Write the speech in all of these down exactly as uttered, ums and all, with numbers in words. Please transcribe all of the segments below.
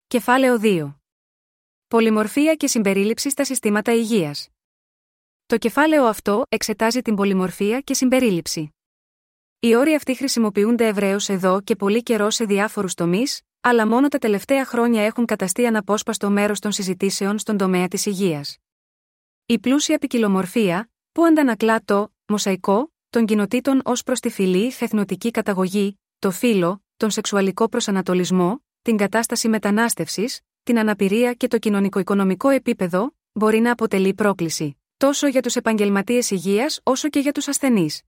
Κεφάλαιο δύο. Πολυμορφία και συμπερίληψη στα συστήματα υγείας. Το κεφάλαιο αυτό εξετάζει την πολυμορφία και συμπερίληψη. Οι όροι αυτοί χρησιμοποιούνται ευρέως εδώ και πολύ καιρό σε διάφορους τομείς, αλλά μόνο τα τελευταία χρόνια έχουν καταστεί αναπόσπαστο μέρος των συζητήσεων στον τομέα της υγείας. Η πλούσια ποικιλομορφία, που αντανακλά το μοσαϊκό των κοινοτήτων ως προς τη φυλή, εθνοτική καταγωγή, το φύλο, τον σεξουαλικό προσανατολισμό, την κατάσταση μετανάστευσης, την αναπηρία και το κοινωνικο-οικονομικό επίπεδο, μπορεί να αποτελεί πρόκληση, τόσο για τους επαγγελματίες υγείας όσο και για τους ασθενείς.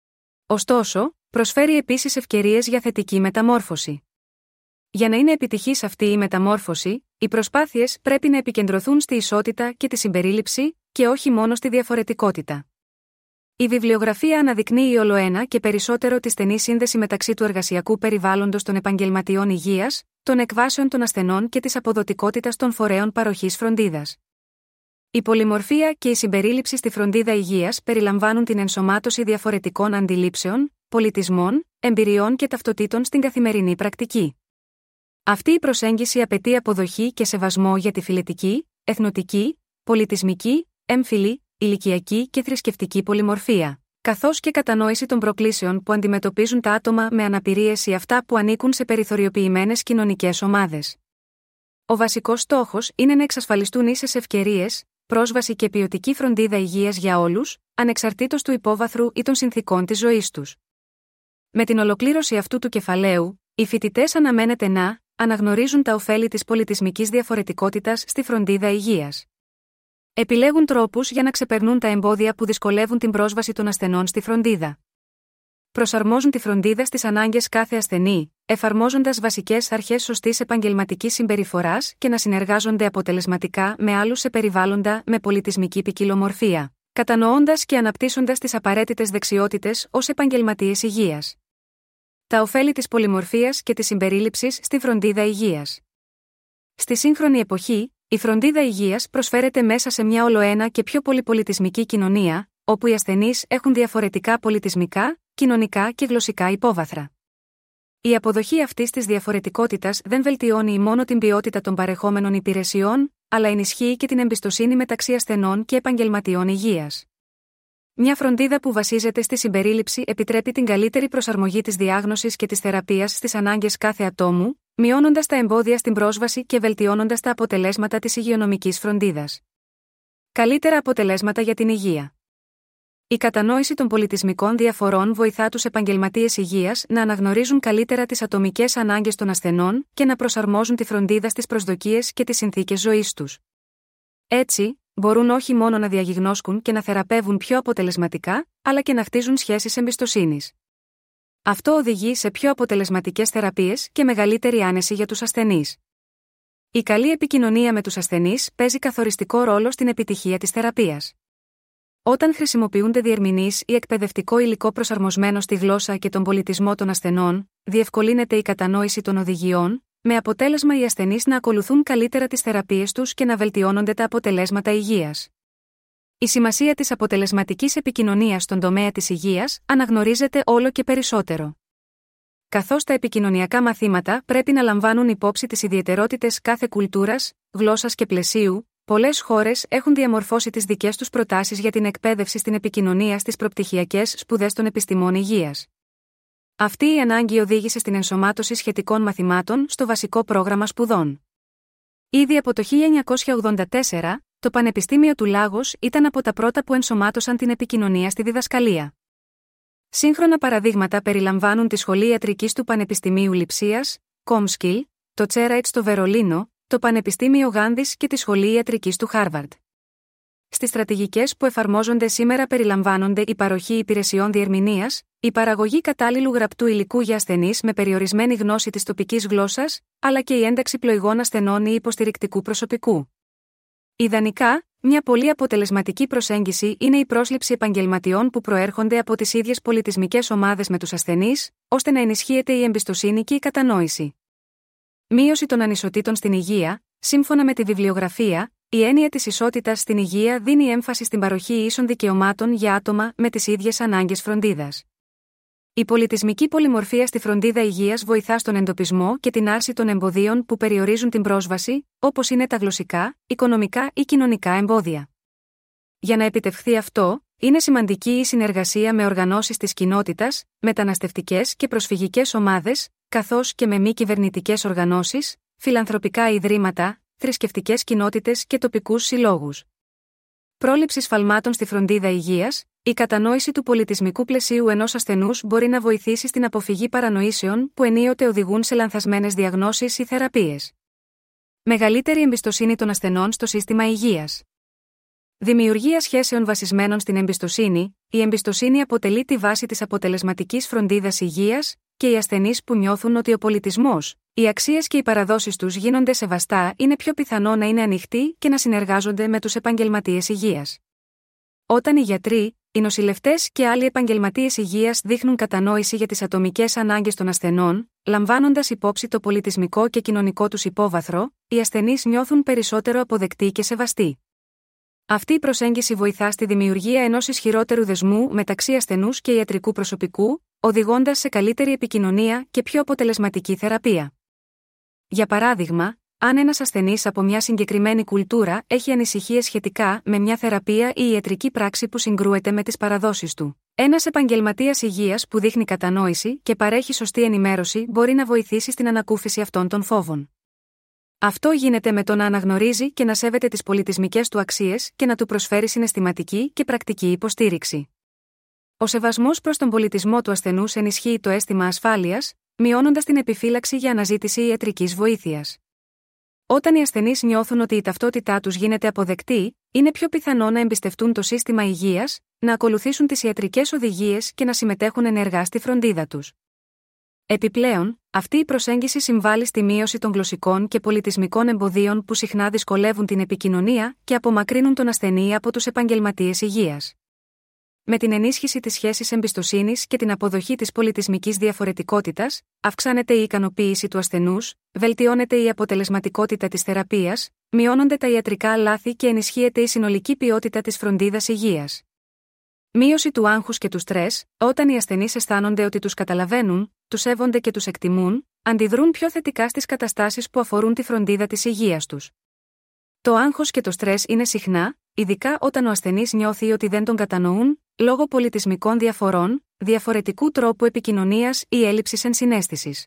Ωστόσο, προσφέρει επίσης ευκαιρίες για θετική μεταμόρφωση. Για να είναι επιτυχής αυτή η μεταμόρφωση, οι προσπάθειες πρέπει να επικεντρωθούν στη ισότητα και τη συμπερίληψη, και όχι μόνο στη διαφορετικότητα. Η βιβλιογραφία αναδεικνύει ολοένα και περισσότερο τη στενή σύνδεση μεταξύ του εργασιακού περιβάλλοντος των επαγγελματιών υγείας, των εκβάσεων των ασθενών και της αποδοτικότητας των φορέων παροχής φροντίδας. Η πολυμορφία και η συμπερίληψη στη φροντίδα υγείας περιλαμβάνουν την ενσωμάτωση διαφορετικών αντιλήψεων, πολιτισμών, εμπειριών και ταυτοτήτων στην καθημερινή πρακτική. Αυτή η προσέγγιση απαιτεί αποδοχή και σεβασμό για τη φυλετική, εθνοτική, πολιτισμική, έμφυλη, ηλικιακή και θρησκευτική πολυμορφία, καθώς και κατανόηση των προκλήσεων που αντιμετωπίζουν τα άτομα με αναπηρίες ή αυτά που ανήκουν σε περιθωριοποιημένες κοινωνικές ομάδες. Ο βασικός στόχος είναι να εξασφαλιστούν ίσες ευκαιρίες, πρόσβαση και ποιοτική φροντίδα υγείας για όλους, ανεξαρτήτως του υπόβαθρου ή των συνθηκών της ζωής τους. Με την ολοκλήρωση αυτού του κεφαλαίου, οι φοιτητές αναμένεται να αναγνωρίζουν τα ωφέλη της πολιτισμικής διαφορετικότητας στη φροντίδα υγείας. Επιλέγουν τρόπους για να ξεπερνούν τα εμπόδια που δυσκολεύουν την πρόσβαση των ασθενών στη φροντίδα. Προσαρμόζουν τη φροντίδα στις ανάγκες κάθε ασθενή, εφαρμόζοντας βασικές αρχές σωστής επαγγελματικής συμπεριφοράς και να συνεργάζονται αποτελεσματικά με άλλους σε περιβάλλοντα με πολιτισμική ποικιλομορφία, κατανοώντας και αναπτύσσοντας τις απαραίτητες δεξιότητες ως επαγγελματίες υγείας. Τα ωφέλη της πολυμορφίας και της συμπερίληψης στη φροντίδα υγείας. Στη σύγχρονη εποχή, η φροντίδα υγείας προσφέρεται μέσα σε μια ολοένα και πιο πολυπολιτισμική κοινωνία, όπου οι ασθενείς έχουν διαφορετικά πολιτισμικά, κοινωνικά και γλωσσικά υπόβαθρα. Η αποδοχή αυτής της διαφορετικότητας δεν βελτιώνει μόνο την ποιότητα των παρεχόμενων υπηρεσιών, αλλά ενισχύει και την εμπιστοσύνη μεταξύ ασθενών και επαγγελματιών υγείας. Μια φροντίδα που βασίζεται στη συμπερίληψη επιτρέπει την καλύτερη προσαρμογή της διάγνωσης και της θεραπείας στις ανάγκες κάθε ατόμου, μειώνοντας τα εμπόδια στην πρόσβαση και βελτιώνοντας τα αποτελέσματα της υγειονομικής φροντίδας. Καλύτερα αποτελέσματα για την υγεία. Η κατανόηση των πολιτισμικών διαφορών βοηθά τους επαγγελματίες υγείας να αναγνωρίζουν καλύτερα τις ατομικές ανάγκες των ασθενών και να προσαρμόζουν τη φροντίδα στις προσδοκίες και τις συνθήκες ζωής τους. Έτσι, μπορούν όχι μόνο να διαγιγνώσκουν και να θεραπεύουν πιο αποτελεσματικά, αλλά και να χτίζουν σχέσεις εμπιστοσύνης. Αυτό οδηγεί σε πιο αποτελεσματικές θεραπείες και μεγαλύτερη άνεση για τους ασθενείς. Η καλή επικοινωνία με τους ασθενείς παίζει καθοριστικό ρόλο στην επιτυχία της θεραπείας. Όταν χρησιμοποιούνται διερμηνείς ή εκπαιδευτικό υλικό προσαρμοσμένο στη γλώσσα και τον πολιτισμό των ασθενών, διευκολύνεται η κατανόηση των οδηγιών, με αποτέλεσμα οι ασθενείς να ακολουθούν καλύτερα τις θεραπείες τους και να βελτιώνονται τα αποτελέσματα υγείας. Η σημασία της αποτελεσματικής επικοινωνίας στον τομέα της υγείας αναγνωρίζεται όλο και περισσότερο. Καθώς τα επικοινωνιακά μαθήματα πρέπει να λαμβάνουν υπόψη τις ιδιαιτερότητες κάθε κουλτούρας, γλώσσας και πλαισίου, πολλές χώρες έχουν διαμορφώσει τις δικές τους προτάσεις για την εκπαίδευση στην επικοινωνία στις προπτυχιακές σπουδές των επιστημών υγείας. Αυτή η ανάγκη οδήγησε στην ενσωμάτωση σχετικών μαθημάτων στο βασικό πρόγραμμα σπουδών. Ήδη από το χίλια εννιακόσια ογδόντα τέσσερα, το Πανεπιστήμιο του Λάγος ήταν από τα πρώτα που ενσωμάτωσαν την επικοινωνία στη διδασκαλία. Σύγχρονα παραδείγματα περιλαμβάνουν τη Σχολή Ιατρικής του Πανεπιστημίου Λειψίας, Κόμσκιλ, το Τσέραιτ στο Βερολίνο, το Πανεπιστήμιο Γάνδης και τη Σχολή Ιατρικής του Χάρβαρντ. Στις στρατηγικές που εφαρμόζονται σήμερα περιλαμβάνονται η παροχή υπηρεσιών διερμηνίας, η παραγωγή κατάλληλου γραπτού υλικού για ασθενείς με περιορισμένη γνώση της τοπικής γλώσσας, αλλά και η ένταξη πλοηγών ασθενών ή υποστηρικτικού προσωπικού. Ιδανικά, μια πολύ αποτελεσματική προσέγγιση είναι η πρόσληψη επαγγελματιών που προέρχονται από τις ίδιες πολιτισμικές ομάδες με τους ασθενείς, ώστε να ενισχύεται η εμπιστοσύνη και η κατανόηση. Μείωση των ανισοτήτων στην υγεία. Σύμφωνα με τη βιβλιογραφία, η έννοια της ισότητας στην υγεία δίνει έμφαση στην παροχή ίσων δικαιωμάτων για άτομα με τις ίδιες ανάγκες φροντίδας. Η πολιτισμική πολυμορφία στη φροντίδα υγείας βοηθά στον εντοπισμό και την άρση των εμποδίων που περιορίζουν την πρόσβαση, όπως είναι τα γλωσσικά, οικονομικά ή κοινωνικά εμπόδια. Για να επιτευχθεί αυτό, είναι σημαντική η συνεργασία με οργανώσεις της κοινότητας, μεταναστευτικές και προσφυγικές ομάδες, καθώς και με μη κυβερνητικές οργανώσεις, φιλανθρωπικά ιδρύματα, θρησκευτικές κοινότητες και τοπικούς συλλόγους. Πρόληψη σφαλμάτων στη φροντίδα υγείας. Η κατανόηση του πολιτισμικού πλαισίου ενός ασθενούς μπορεί να βοηθήσει στην αποφυγή παρανοήσεων που ενίοτε οδηγούν σε λανθασμένες διαγνώσεις ή θεραπείες. Μεγαλύτερη εμπιστοσύνη των ασθενών στο σύστημα υγείας. Δημιουργία σχέσεων βασισμένων στην εμπιστοσύνη. Η εμπιστοσύνη αποτελεί τη βάση της αποτελεσματικής φροντίδας υγείας, και οι ασθενείς που νιώθουν ότι ο πολιτισμός, οι αξίες και οι παραδόσεις τους γίνονται σεβαστά είναι πιο πιθανό να είναι ανοιχτοί και να συνεργάζονται με τους επαγγελματίες υγείας. Όταν οι γιατροί, οι νοσηλευτές και άλλοι επαγγελματίες υγείας δείχνουν κατανόηση για τις ατομικές ανάγκες των ασθενών, λαμβάνοντας υπόψη το πολιτισμικό και κοινωνικό τους υπόβαθρο, οι ασθενείς νιώθουν περισσότερο αποδεκτοί και σεβαστοί. Αυτή η προσέγγιση βοηθά στη δημιουργία ενός ισχυρότερου δεσμού μεταξύ ασθενούς και ιατρικού προσωπικού, οδηγώντας σε καλύτερη επικοινωνία και πιο αποτελεσματική θεραπεία. Για παράδειγμα, αν ένας ασθενής από μια συγκεκριμένη κουλτούρα έχει ανησυχίες σχετικά με μια θεραπεία ή ιατρική πράξη που συγκρούεται με τις παραδόσεις του, ένας επαγγελματίας υγείας που δείχνει κατανόηση και παρέχει σωστή ενημέρωση μπορεί να βοηθήσει στην ανακούφιση αυτών των φόβων. Αυτό γίνεται με το να αναγνωρίζει και να σέβεται τις πολιτισμικές του αξίες και να του προσφέρει συναισθηματική και πρακτική υποστήριξη. Ο σεβασμός προς τον πολιτισμό του ασθενούς ενισχύει το αίσθημα ασφάλειας, μειώνοντας την επιφύλαξη για αναζήτηση ιατρικής βοήθειας. Όταν οι ασθενείς νιώθουν ότι η ταυτότητά τους γίνεται αποδεκτή, είναι πιο πιθανό να εμπιστευτούν το σύστημα υγείας, να ακολουθήσουν τις ιατρικές οδηγίες και να συμμετέχουν ενεργά στη φροντίδα τους. Επιπλέον, αυτή η προσέγγιση συμβάλλει στη μείωση των γλωσσικών και πολιτισμικών εμποδίων που συχνά δυσκολεύουν την επικοινωνία και απομακρύνουν τον ασθενή από τους επαγγελματίες υγείας. Με την ενίσχυση της σχέσης εμπιστοσύνης και την αποδοχή της πολιτισμικής διαφορετικότητας, αυξάνεται η ικανοποίηση του ασθενούς, βελτιώνεται η αποτελεσματικότητα της θεραπείας, μειώνονται τα ιατρικά λάθη και ενισχύεται η συνολική ποιότητα της φροντίδας υγείας. Μείωση του άγχους και του στρες. Όταν οι ασθενείς αισθάνονται ότι τους καταλαβαίνουν, τους σέβονται και τους εκτιμούν, αντιδρούν πιο θετικά στις καταστάσεις που αφορούν τη φροντίδα της υγείας τους. Το άγχος και το στρες είναι συχνά, ειδικά όταν ο ασθενής νιώθει ότι δεν τον κατανοούν, λόγω πολιτισμικών διαφορών, διαφορετικού τρόπου επικοινωνίας ή έλλειψης ενσυναίσθησης.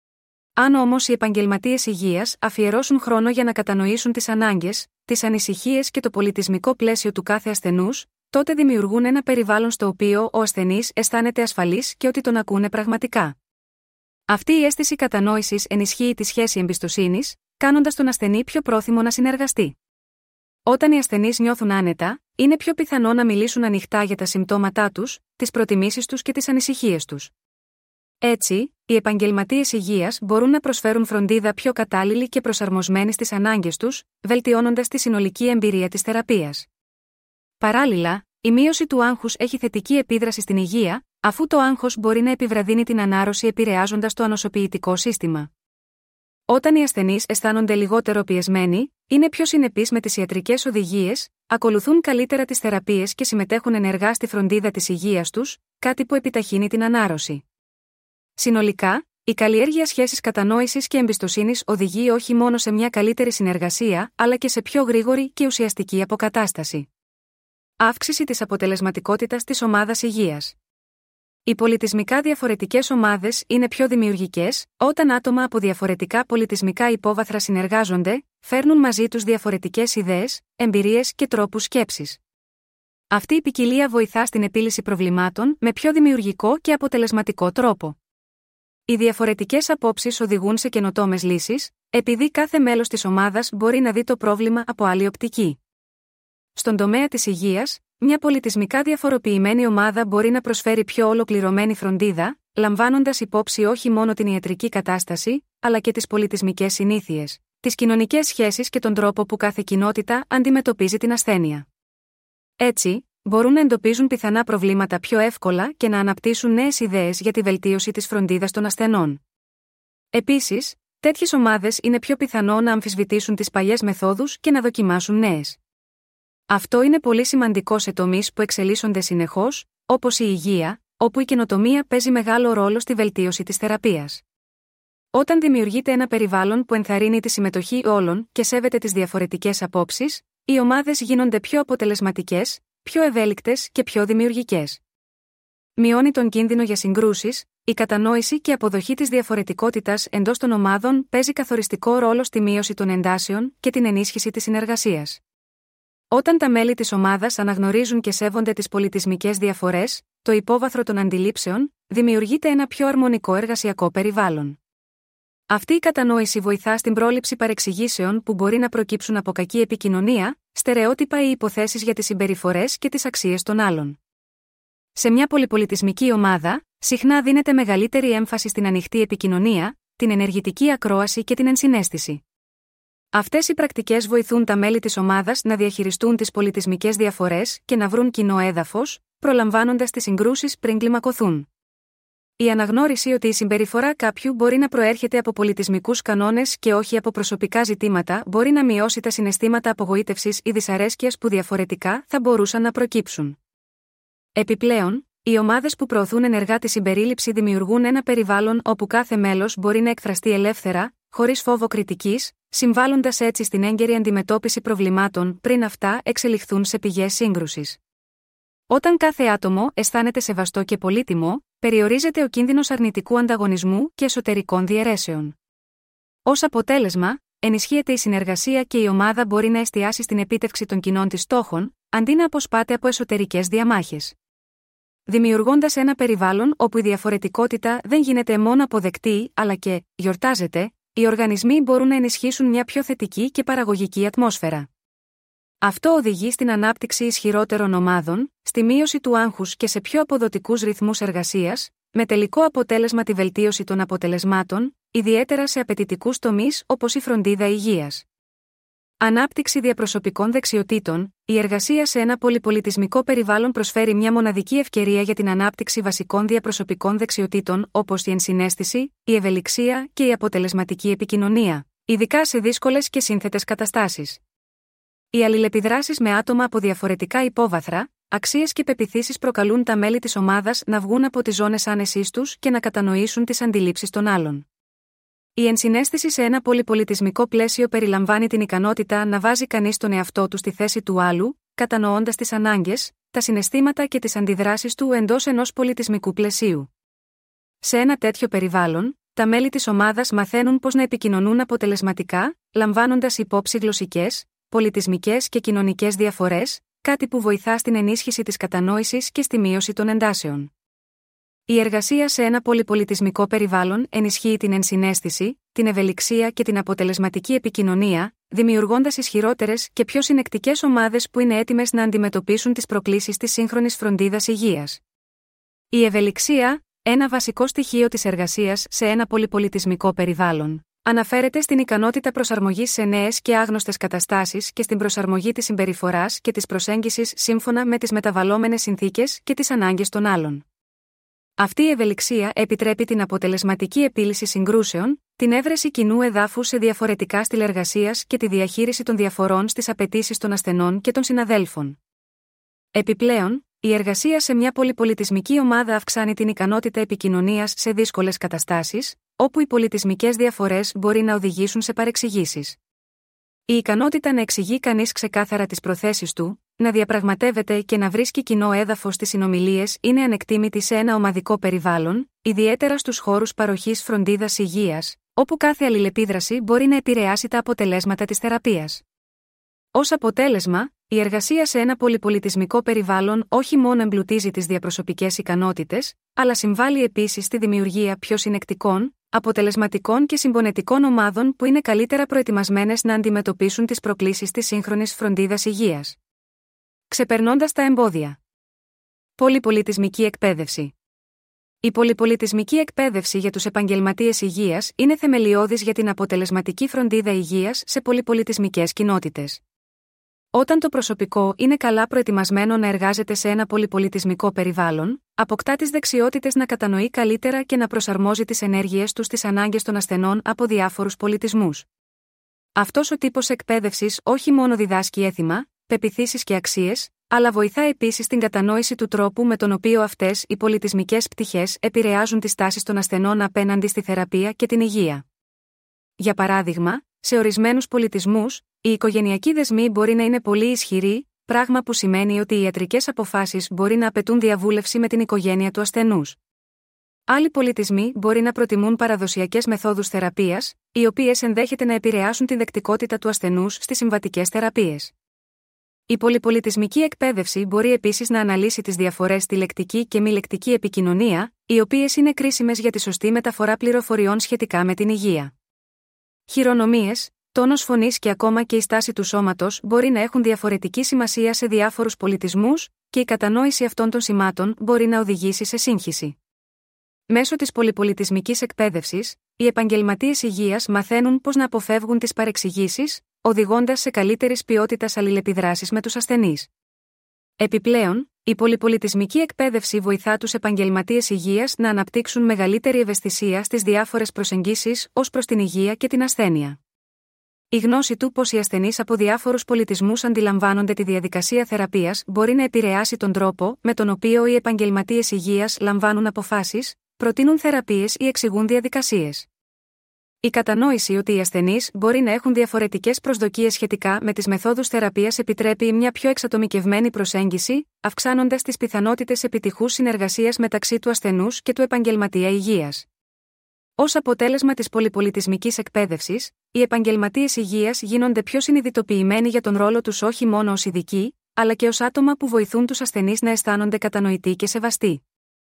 Αν όμως οι επαγγελματίες υγείας αφιερώσουν χρόνο για να κατανοήσουν τις ανάγκες, τις ανησυχίες και το πολιτισμικό πλαίσιο του κάθε ασθενούς, τότε δημιουργούν ένα περιβάλλον στο οποίο ο ασθενής αισθάνεται ασφαλής και ότι τον ακούνε πραγματικά. Αυτή η αίσθηση κατανόησης ενισχύει τη σχέση εμπιστοσύνης, κάνοντας τον ασθενή πιο πρόθυμο να συνεργαστεί. Όταν οι ασθενείς νιώθουν άνετα, είναι πιο πιθανό να μιλήσουν ανοιχτά για τα συμπτώματά τους, τις προτιμήσεις τους και τις ανησυχίες τους. Έτσι, οι επαγγελματίες υγείας μπορούν να προσφέρουν φροντίδα πιο κατάλληλη και προσαρμοσμένη στις ανάγκες τους, βελτιώνοντας τη συνολική εμπειρία της θεραπείας. Παράλληλα, η μείωση του άγχους έχει θετική επίδραση στην υγεία, αφού το άγχος μπορεί να επιβραδύνει την ανάρρωση επηρεάζοντας το ανοσοποιητικό σύστημα. Όταν οι ασθενείς αισθάνονται λιγότερο πιεσμένοι, είναι πιο συνεπείς με τις ιατρικές οδηγίες, ακολουθούν καλύτερα τις θεραπείες και συμμετέχουν ενεργά στη φροντίδα της υγείας τους, κάτι που επιταχύνει την ανάρρωση. Συνολικά, η καλλιέργεια σχέσης κατανόησης και εμπιστοσύνης οδηγεί όχι μόνο σε μια καλύτερη συνεργασία, αλλά και σε πιο γρήγορη και ουσιαστική αποκατάσταση. Αύξηση της αποτελεσματικότητας της ομάδας υγείας. Οι πολιτισμικά διαφορετικές ομάδες είναι πιο δημιουργικές, όταν άτομα από διαφορετικά πολιτισμικά υπόβαθρα συνεργάζονται, φέρνουν μαζί τους διαφορετικές ιδέες, εμπειρίες και τρόπους σκέψης. Αυτή η ποικιλία βοηθά στην επίλυση προβλημάτων με πιο δημιουργικό και αποτελεσματικό τρόπο. Οι διαφορετικές απόψεις οδηγούν σε καινοτόμες λύσεις, επειδή κάθε μέλος της ομάδας μπορεί να δει το πρόβλημα από άλλη οπτική. Στον τομέα της υγείας, μια πολιτισμικά διαφοροποιημένη ομάδα μπορεί να προσφέρει πιο ολοκληρωμένη φροντίδα, λαμβάνοντας υπόψη όχι μόνο την ιατρική κατάσταση, αλλά και τις πολιτισμικές συνήθειες, τις κοινωνικές σχέσεις και τον τρόπο που κάθε κοινότητα αντιμετωπίζει την ασθένεια. Έτσι, μπορούν να εντοπίζουν πιθανά προβλήματα πιο εύκολα και να αναπτύσσουν νέες ιδέες για τη βελτίωση της φροντίδας των ασθενών. Επίσης, τέτοιες ομάδες είναι πιο πιθανό να αμφισβητήσουν τις παλιές μεθόδους και να δοκιμάσουν νέες. Αυτό είναι πολύ σημαντικό σε τομείς που εξελίσσονται συνεχώς, όπως η υγεία, όπου η καινοτομία παίζει μεγάλο ρόλο στη βελτίωση της θεραπείας. Όταν δημιουργείται ένα περιβάλλον που ενθαρρύνει τη συμμετοχή όλων και σέβεται τις διαφορετικές απόψεις, οι ομάδες γίνονται πιο αποτελεσματικές, πιο ευέλικτες και πιο δημιουργικές. Μειώνει τον κίνδυνο για συγκρούσεις, η κατανόηση και αποδοχή της διαφορετικότητας εντός των ομάδων παίζει καθοριστικό ρόλο στη μείωση των εντάσεων και την ενίσχυση της συνεργασίας. Όταν τα μέλη της ομάδας αναγνωρίζουν και σέβονται τις πολιτισμικές διαφορές, το υπόβαθρο των αντιλήψεων, δημιουργείται ένα πιο αρμονικό εργασιακό περιβάλλον. Αυτή η κατανόηση βοηθά στην πρόληψη παρεξηγήσεων που μπορεί να προκύψουν από κακή επικοινωνία, στερεότυπα ή υποθέσεις για τις συμπεριφορές και τις αξίες των άλλων. Σε μια πολυπολιτισμική ομάδα, συχνά δίνεται μεγαλύτερη έμφαση στην ανοιχτή επικοινωνία, την ενεργητική ακρόαση και την ενσυναίσθηση. Αυτές οι πρακτικές βοηθούν τα μέλη της ομάδας να διαχειριστούν τις πολιτισμικές διαφορές και να βρουν κοινό έδαφος, προλαμβάνοντας τις συγκρούσεις πριν κλιμακωθούν. Η αναγνώριση ότι η συμπεριφορά κάποιου μπορεί να προέρχεται από πολιτισμικούς κανόνες και όχι από προσωπικά ζητήματα μπορεί να μειώσει τα συναισθήματα απογοήτευσης ή δυσαρέσκειας που διαφορετικά θα μπορούσαν να προκύψουν. Επιπλέον, οι ομάδες που προωθούν ενεργά τη συμπερίληψη δημιουργούν ένα περιβάλλον όπου κάθε μέλος μπορεί να εκφραστεί ελεύθερα, χωρίς φόβο κριτικής, συμβάλλοντας έτσι στην έγκαιρη αντιμετώπιση προβλημάτων πριν αυτά εξελιχθούν σε πηγές σύγκρουσης. Όταν κάθε άτομο αισθάνεται σεβαστό και πολύτιμο, περιορίζεται ο κίνδυνος αρνητικού ανταγωνισμού και εσωτερικών διαιρέσεων. Ως αποτέλεσμα, ενισχύεται η συνεργασία και η ομάδα μπορεί να εστιάσει στην επίτευξη των κοινών της στόχων, αντί να αποσπάται από εσωτερικές διαμάχες. Δημιουργώντας ένα περιβάλλον όπου η διαφορετικότητα δεν γίνεται μόνο αποδεκτή, αλλά και γιορτάζεται, οι οργανισμοί μπορούν να ενισχύσουν μια πιο θετική και παραγωγική ατμόσφαιρα. Αυτό οδηγεί στην ανάπτυξη ισχυρότερων ομάδων, στη μείωση του άγχους και σε πιο αποδοτικούς ρυθμούς εργασίας, με τελικό αποτέλεσμα τη βελτίωση των αποτελεσμάτων, ιδιαίτερα σε απαιτητικούς τομείς όπως η φροντίδα υγείας. Ανάπτυξη διαπροσωπικών δεξιοτήτων. Η εργασία σε ένα πολυπολιτισμικό περιβάλλον προσφέρει μια μοναδική ευκαιρία για την ανάπτυξη βασικών διαπροσωπικών δεξιοτήτων όπως η ενσυναίσθηση, η ευελιξία και η αποτελεσματική επικοινωνία, ειδικά σε δύσκολες και σύνθετες καταστάσεις. Οι αλληλεπιδράσεις με άτομα από διαφορετικά υπόβαθρα, αξίες και πεποιθήσεις προκαλούν τα μέλη της ομάδας να βγουν από τις ζώνες άνεσής τους και να κατανοήσουν τις αντιλήψεις των άλλων. Η ενσυναίσθηση σε ένα πολυπολιτισμικό πλαίσιο περιλαμβάνει την ικανότητα να βάζει κανείς τον εαυτό του στη θέση του άλλου, κατανοώντας τις ανάγκες, τα συναισθήματα και τις αντιδράσεις του εντός ενός πολιτισμικού πλαισίου. Σε ένα τέτοιο περιβάλλον, τα μέλη της ομάδας μαθαίνουν πώς να επικοινωνούν αποτελεσματικά, λαμβάνοντας υπόψη γλωσσικές, πολιτισμικές και κοινωνικές διαφορές, κάτι που βοηθά στην ενίσχυση της κατανόησης και στη μείωση των εντάσεων. Η εργασία σε ένα πολυπολιτισμικό περιβάλλον ενισχύει την ενσυναίσθηση, την ευελιξία και την αποτελεσματική επικοινωνία, δημιουργώντας ισχυρότερες και πιο συνεκτικές ομάδες που είναι έτοιμες να αντιμετωπίσουν τις προκλήσεις της σύγχρονης φροντίδας υγείας. Η ευελιξία, ένα βασικό στοιχείο της εργασίας σε ένα πολυπολιτισμικό περιβάλλον, αναφέρεται στην ικανότητα προσαρμογής σε νέες και άγνωστες καταστάσεις και στην προσαρμογή της συμπεριφοράς και της προσέγγισης σύμφωνα με τις μεταβαλλόμενες συνθήκες και τις ανάγκες των άλλων. Αυτή η ευελιξία επιτρέπει την αποτελεσματική επίλυση συγκρούσεων, την έβρεση κοινού εδάφους σε διαφορετικά στυλ εργασίας και τη διαχείριση των διαφορών στις απαιτήσεις των ασθενών και των συναδέλφων. Επιπλέον, η εργασία σε μια πολυπολιτισμική ομάδα αυξάνει την ικανότητα επικοινωνίας σε δύσκολες καταστάσεις, όπου οι πολιτισμικές διαφορές μπορεί να οδηγήσουν σε παρεξηγήσεις. Η ικανότητα να εξηγεί κανείς ξεκάθαρα τις προθέσεις του, να διαπραγματεύεται και να βρίσκει κοινό έδαφος στις συνομιλίες είναι ανεκτήμητη σε ένα ομαδικό περιβάλλον, ιδιαίτερα στους χώρους παροχής φροντίδας υγείας, όπου κάθε αλληλεπίδραση μπορεί να επηρεάσει τα αποτελέσματα της θεραπείας. Ως αποτέλεσμα, η εργασία σε ένα πολυπολιτισμικό περιβάλλον όχι μόνο εμπλουτίζει τις διαπροσωπικές ικανότητες, αλλά συμβάλλει επίσης στη δημιουργία πιο συνεκτικών, αποτελεσματικών και συμπονετικών ομάδων που είναι καλύτερα προετοιμασμένες να αντιμετωπίσουν τις προκλήσεις της σύγχρονης φροντίδας υγείας. Ξεπερνώντας τα εμπόδια. Πολυπολιτισμική εκπαίδευση. Η πολυπολιτισμική εκπαίδευση για τους επαγγελματίες υγείας είναι θεμελιώδης για την αποτελεσματική φροντίδα υγείας σε πολυπολιτισμικές κοινότητες. Όταν το προσωπικό είναι καλά προετοιμασμένο να εργάζεται σε ένα πολυπολιτισμικό περιβάλλον, αποκτά τις δεξιότητες να κατανοεί καλύτερα και να προσαρμόζει τις ενέργειές του στις ανάγκες των ασθενών από διάφορους πολιτισμούς. Αυτός ο τύπος εκπαίδευσης όχι μόνο διδάσκει έθιμα, πεποιθήσεις και αξίες, αλλά βοηθά επίσης την κατανόηση του τρόπου με τον οποίο αυτές οι πολιτισμικές πτυχές επηρεάζουν τις τάσεις των ασθενών απέναντι στη θεραπεία και την υγεία. Για παράδειγμα, σε ορισμένους πολιτισμούς, οι οικογενειακοί δεσμοί μπορεί να είναι πολύ ισχυροί, πράγμα που σημαίνει ότι οι ιατρικές αποφάσεις μπορεί να απαιτούν διαβούλευση με την οικογένεια του ασθενούς. Άλλοι πολιτισμοί μπορεί να προτιμούν παραδοσιακές μεθόδους θεραπείας, οι οποίες ενδέχεται να επηρεάσουν την δεκτικότητα του ασθενούς στις συμβατικές θεραπείες. Η πολυπολιτισμική εκπαίδευση μπορεί επίσης να αναλύσει τις διαφορές στη λεκτική και μη λεκτική επικοινωνία, οι οποίες είναι κρίσιμες για τη σωστή μεταφορά πληροφοριών σχετικά με την υγεία. Χειρονομίες, τόνος φωνής και ακόμα και η στάση του σώματος μπορεί να έχουν διαφορετική σημασία σε διάφορους πολιτισμούς, και η κατανόηση αυτών των σημάτων μπορεί να οδηγήσει σε σύγχυση. Μέσω της πολυπολιτισμικής εκπαίδευσης, οι επαγγελματίες υγείας μαθαίνουν πώς να αποφεύγουν τις παρεξηγήσεις, οδηγώντας σε καλύτερης ποιότητας αλληλεπιδράσεις με τους ασθενείς. Επιπλέον, η πολυπολιτισμική εκπαίδευση βοηθά τους επαγγελματίες υγείας να αναπτύξουν μεγαλύτερη ευαισθησία στις διάφορες προσεγγίσεις ως προς την υγεία και την ασθένεια. Η γνώση του πως οι ασθενείς από διάφορους πολιτισμούς αντιλαμβάνονται τη διαδικασία θεραπείας μπορεί να επηρεάσει τον τρόπο με τον οποίο οι επαγγελματίες υγείας λαμβάνουν αποφάσεις, προτείνουν θεραπείες ή εξηγούν διαδικασίες. Η κατανόηση ότι οι ασθενείς μπορεί να έχουν διαφορετικές προσδοκίες σχετικά με τις μεθόδους θεραπείας επιτρέπει μια πιο εξατομικευμένη προσέγγιση, αυξάνοντας τις πιθανότητες επιτυχούς συνεργασίας μεταξύ του ασθενούς και του επαγγελματία υγείας. Ως αποτέλεσμα της πολυπολιτισμικής εκπαίδευσης, οι επαγγελματίες υγείας γίνονται πιο συνειδητοποιημένοι για τον ρόλο τους όχι μόνο ως ειδικοί, αλλά και ως άτομα που βοηθούν τους ασθενείς να αισθάνονται κατανοητοί και σεβαστοί.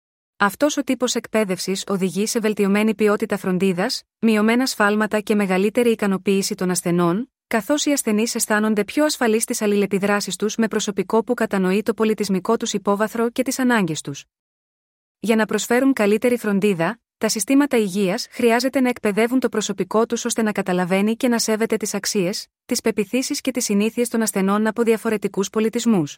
Αυτός ο τύπος εκπαίδευσης οδηγεί σε βελτιωμένη ποιότητα φροντίδας, μειωμένα σφάλματα και μεγαλύτερη ικανοποίηση των ασθενών, καθώς οι ασθενείς αισθάνονται πιο ασφαλείς στις αλληλεπιδράσεις τους με προσωπικό που κατανοεί το πολιτισμικό τους υπόβαθρο και τις ανάγκες τους. Για να προσφέρουν καλύτερη φροντίδα, τα συστήματα υγείας χρειάζεται να εκπαιδεύουν το προσωπικό τους ώστε να καταλαβαίνει και να σέβεται τις αξίες, τις πεποιθήσεις και τις συνήθειες των ασθενών από διαφορετικούς πολιτισμούς.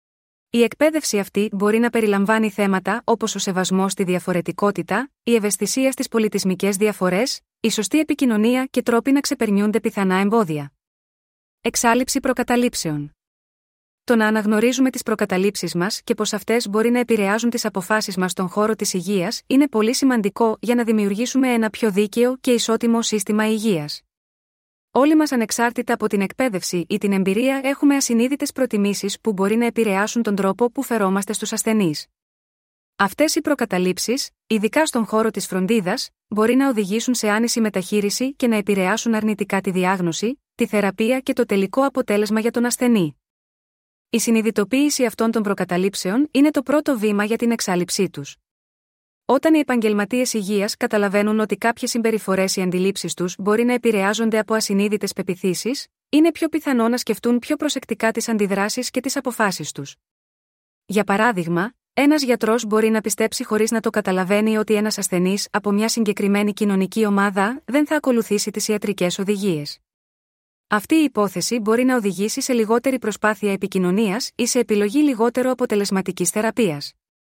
Η εκπαίδευση αυτή μπορεί να περιλαμβάνει θέματα όπως ο σεβασμός στη διαφορετικότητα, η ευαισθησία στις πολιτισμικές διαφορές, η σωστή επικοινωνία και τρόποι να ξεπερνιούνται πιθανά εμπόδια. Εξάλειψη προκαταλήψεων. Το να αναγνωρίζουμε τις προκαταλήψεις μας και πως αυτές μπορεί να επηρεάζουν τις αποφάσεις μας στον χώρο της υγείας είναι πολύ σημαντικό για να δημιουργήσουμε ένα πιο δίκαιο και ισότιμο σύστημα υγείας. Όλοι μας ανεξάρτητα από την εκπαίδευση ή την εμπειρία έχουμε ασυνείδητες προτιμήσεις που μπορεί να επηρεάσουν τον τρόπο που φερόμαστε στους ασθενείς. Αυτές οι προκαταλήψεις, ειδικά στον χώρο της φροντίδας, μπορεί να οδηγήσουν σε άνηση μεταχείριση και να επηρεάσουν αρνητικά τη διάγνωση, τη θεραπεία και το τελικό αποτέλεσμα για τον ασθενή. Η συνειδητοποίηση αυτών των προκαταλήψεων είναι το πρώτο βήμα για την εξάλειψή τους. Όταν οι επαγγελματίες υγείας καταλαβαίνουν ότι κάποιες συμπεριφορές ή αντιλήψεις τους μπορεί να επηρεάζονται από ασυνείδητες πεποιθήσεις, είναι πιο πιθανό να σκεφτούν πιο προσεκτικά τις αντιδράσεις και τις αποφάσεις τους. Για παράδειγμα, ένας γιατρός μπορεί να πιστέψει χωρίς να το καταλαβαίνει ότι ένας ασθενής από μια συγκεκριμένη κοινωνική ομάδα δεν θα ακολουθήσει τις ιατρικές οδηγίες. Αυτή η υπόθεση μπορεί να οδηγήσει σε λιγότερη προσπάθεια επικοινωνίας ή σε επιλογή λιγότερο αποτελεσματικής θεραπείας.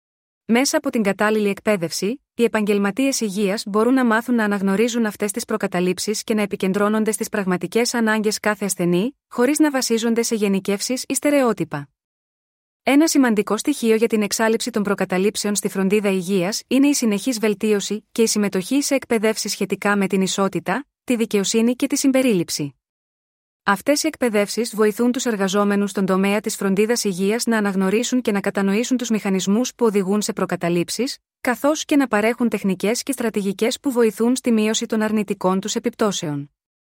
Μέσα από την κατάλληλη εκπαίδευση, οι επαγγελματίες υγείας μπορούν να μάθουν να αναγνωρίζουν αυτές τις προκαταλήψεις και να επικεντρώνονται στις πραγματικές ανάγκες κάθε ασθενή, χωρίς να βασίζονται σε γενικεύσεις ή στερεότυπα. Ένα σημαντικό στοιχείο για την εξάλειψη των προκαταλήψεων στη φροντίδα υγείας είναι η συνεχής βελτίωση και η συμμετοχή σε εκπαιδεύσεις σχετικά με την ισότητα, τη δικαιοσύνη και τη συμπερίληψη. Αυτές οι εκπαιδεύσεις βοηθούν τους εργαζόμενους στον τομέα της φροντίδας υγείας να αναγνωρίσουν και να κατανοήσουν τους μηχανισμούς που οδηγούν σε προκαταλήψεις, καθώς και να παρέχουν τεχνικές και στρατηγικές που βοηθούν στη μείωση των αρνητικών τους επιπτώσεων.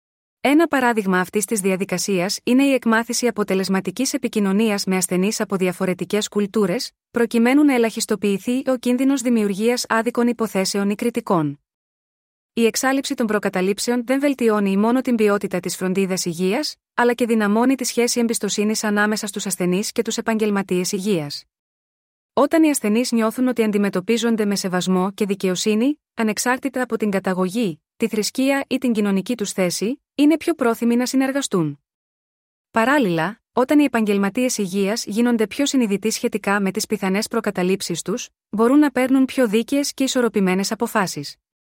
Ένα παράδειγμα αυτής της διαδικασίας είναι η εκμάθηση αποτελεσματικής επικοινωνίας με ασθενείς από διαφορετικές κουλτούρες, προκειμένου να ελαχιστοποιηθεί ο κίνδυνος δημιουργίας άδικων υποθέσεων ή κριτικών. Η εξάλειψη των προκαταλήψεων δεν βελτιώνει μόνο την ποιότητα της φροντίδας υγείας, αλλά και δυναμώνει τη σχέση εμπιστοσύνης ανάμεσα στους ασθενείς και τους επαγγελματίες υγείας. Όταν οι ασθενείς νιώθουν ότι αντιμετωπίζονται με σεβασμό και δικαιοσύνη, ανεξάρτητα από την καταγωγή, τη θρησκεία ή την κοινωνική τους θέση, είναι πιο πρόθυμοι να συνεργαστούν. Παράλληλα, όταν οι επαγγελματίες υγείας γίνονται πιο συνειδητοί σχετικά με τις πιθανές προκαταλήψεις τους, μπορούν να παίρνουν πιο δίκαιες και ισορροπημένες αποφάσεις.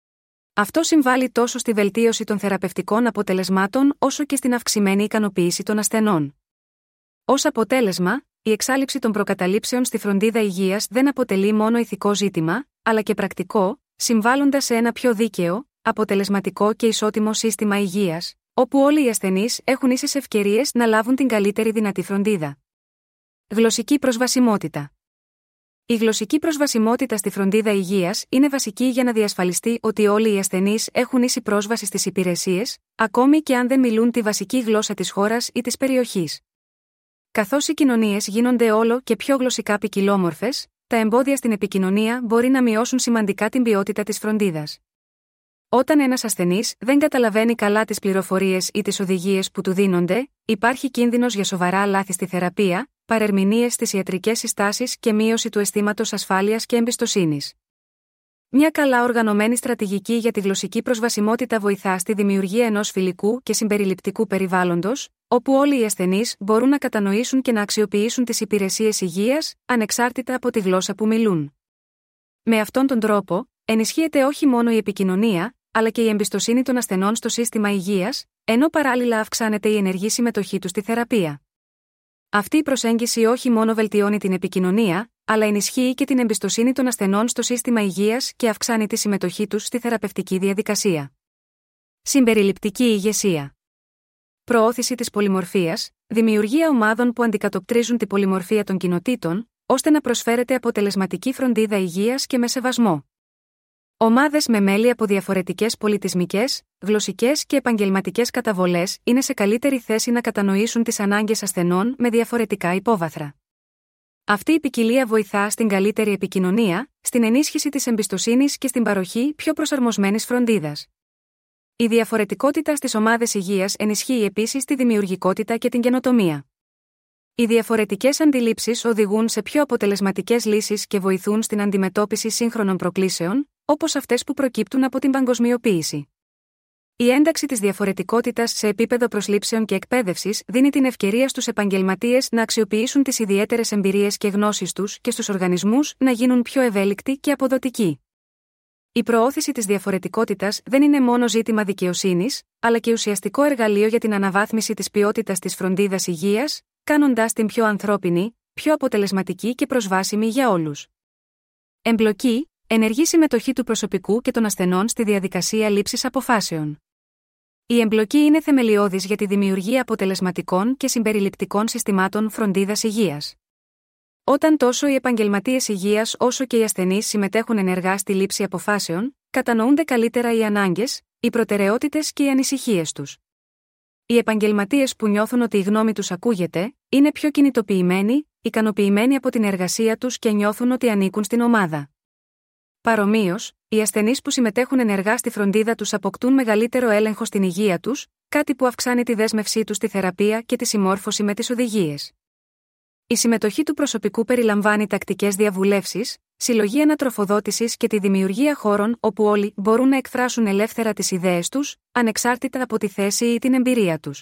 Αυτό συμβάλλει τόσο στη βελτίωση των θεραπευτικών αποτελεσμάτων όσο και στην αυξημένη ικανοποίηση των ασθενών. Ως αποτέλεσμα, η εξάλειψη των προκαταλήψεων στη φροντίδα υγείας δεν αποτελεί μόνο ηθικό ζήτημα, αλλά και πρακτικό, συμβάλλοντας σε ένα πιο δίκαιο, αποτελεσματικό και ισότιμο σύστημα υγείας, όπου όλοι οι ασθενείς έχουν ίσες ευκαιρίες να λάβουν την καλύτερη δυνατή φροντίδα. Γλωσσική προσβασιμότητα. Η γλωσσική προσβασιμότητα στη φροντίδα υγείας είναι βασική για να διασφαλιστεί ότι όλοι οι ασθενείς έχουν ίση πρόσβαση στις υπηρεσίες, ακόμη και αν δεν μιλούν τη βασική γλώσσα της χώρας ή της περιοχής. Καθώς οι κοινωνίες γίνονται όλο και πιο γλωσσικά ποικιλόμορφες, τα εμπόδια στην επικοινωνία μπορεί να μειώσουν σημαντικά την ποιότητα της φροντίδας. Όταν ένας ασθενής δεν καταλαβαίνει καλά τις πληροφορίες ή τις οδηγίες που του δίνονται, υπάρχει κίνδυνος για σοβαρά λάθη στη θεραπεία, παρερμηνίες στις ιατρικές συστάσεις και μείωση του αισθήματος ασφάλειας και εμπιστοσύνης. Μια καλά οργανωμένη στρατηγική για τη γλωσσική προσβασιμότητα βοηθά στη δημιουργία ενός φιλικού και συμπεριληπτικού περιβάλλοντος, όπου όλοι οι ασθενείς μπορούν να κατανοήσουν και να αξιοποιήσουν τις υπηρεσίες υγείας, ανεξάρτητα από τη γλώσσα που μιλούν. Με αυτόν τον τρόπο, ενισχύεται όχι μόνο η επικοινωνία, αλλά και η εμπιστοσύνη των ασθενών στο σύστημα υγείας, ενώ παράλληλα αυξάνεται η ενεργή συμμετοχή τους στη θεραπεία. Αυτή η προσέγγιση όχι μόνο βελτιώνει την επικοινωνία, αλλά ενισχύει και την εμπιστοσύνη των ασθενών στο σύστημα υγείας και αυξάνει τη συμμετοχή τους στη θεραπευτική διαδικασία. Συμπεριληπτική ηγεσία. Προώθηση της πολυμορφίας, δημιουργία ομάδων που αντικατοπτρίζουν την πολυμορφία των κοινοτήτων, ώστε να προσφέρεται αποτελεσματική φροντίδα υγείας και με σεβασμό. Ομάδες με μέλη από διαφορετικές πολιτισμικές, γλωσσικές και επαγγελματικές καταβολές είναι σε καλύτερη θέση να κατανοήσουν τις ανάγκες ασθενών με διαφορετικά υπόβαθρα. Αυτή η ποικιλία βοηθά στην καλύτερη επικοινωνία, στην ενίσχυση της εμπιστοσύνης και στην παροχή πιο προσαρμοσμένης φροντίδας. Η διαφορετικότητα στις ομάδες υγείας ενισχύει επίσης τη δημιουργικότητα και την καινοτομία. Οι διαφορετικές αντιλήψεις οδηγούν σε πιο αποτελεσματικές λύσεις και βοηθούν στην αντιμετώπιση σύγχρονων προκλήσεων, όπως αυτές που προκύπτουν από την παγκοσμιοποίηση. Η ένταξη της διαφορετικότητας σε επίπεδο προσλήψεων και εκπαίδευσης δίνει την ευκαιρία στους επαγγελματίες να αξιοποιήσουν τις ιδιαίτερες εμπειρίες και γνώσεις τους και στους οργανισμούς να γίνουν πιο ευέλικτοι και αποδοτικοί. Η προώθηση της διαφορετικότητας δεν είναι μόνο ζήτημα δικαιοσύνης, αλλά και ουσιαστικό εργαλείο για την αναβάθμιση της ποιότητας της φροντίδας υγείας, κάνοντάς την πιο ανθρώπινη, πιο αποτελεσματική και προσβάσιμη για όλους. Εμπλοκή, ενεργή συμμετοχή του προσωπικού και των ασθενών στη διαδικασία λήψης αποφάσεων. Η εμπλοκή είναι θεμελιώδης για τη δημιουργία αποτελεσματικών και συμπεριληπτικών συστημάτων φροντίδας υγείας. Όταν τόσο οι επαγγελματίες υγείας όσο και οι ασθενείς συμμετέχουν ενεργά στη λήψη αποφάσεων, κατανοούνται καλύτερα οι ανάγκες, οι προτεραιότητες και οι ανησυχίες τους. Οι επαγγελματίες που νιώθουν ότι η γνώμη τους ακούγεται, είναι πιο κινητοποιημένοι, ικανοποιημένοι από την εργασία τους και νιώθουν ότι ανήκουν στην ομάδα. Παρομοίως, οι ασθενείς που συμμετέχουν ενεργά στη φροντίδα τους αποκτούν μεγαλύτερο έλεγχο στην υγεία τους, κάτι που αυξάνει τη δέσμευσή τους στη θεραπεία και τη συμμόρφωση με τις οδηγίες. Η συμμετοχή του προσωπικού περιλαμβάνει τακτικές διαβουλεύσεις, συλλογή ανατροφοδότησης και τη δημιουργία χώρων όπου όλοι μπορούν να εκφράσουν ελεύθερα τις ιδέες τους, ανεξάρτητα από τη θέση ή την εμπειρία τους.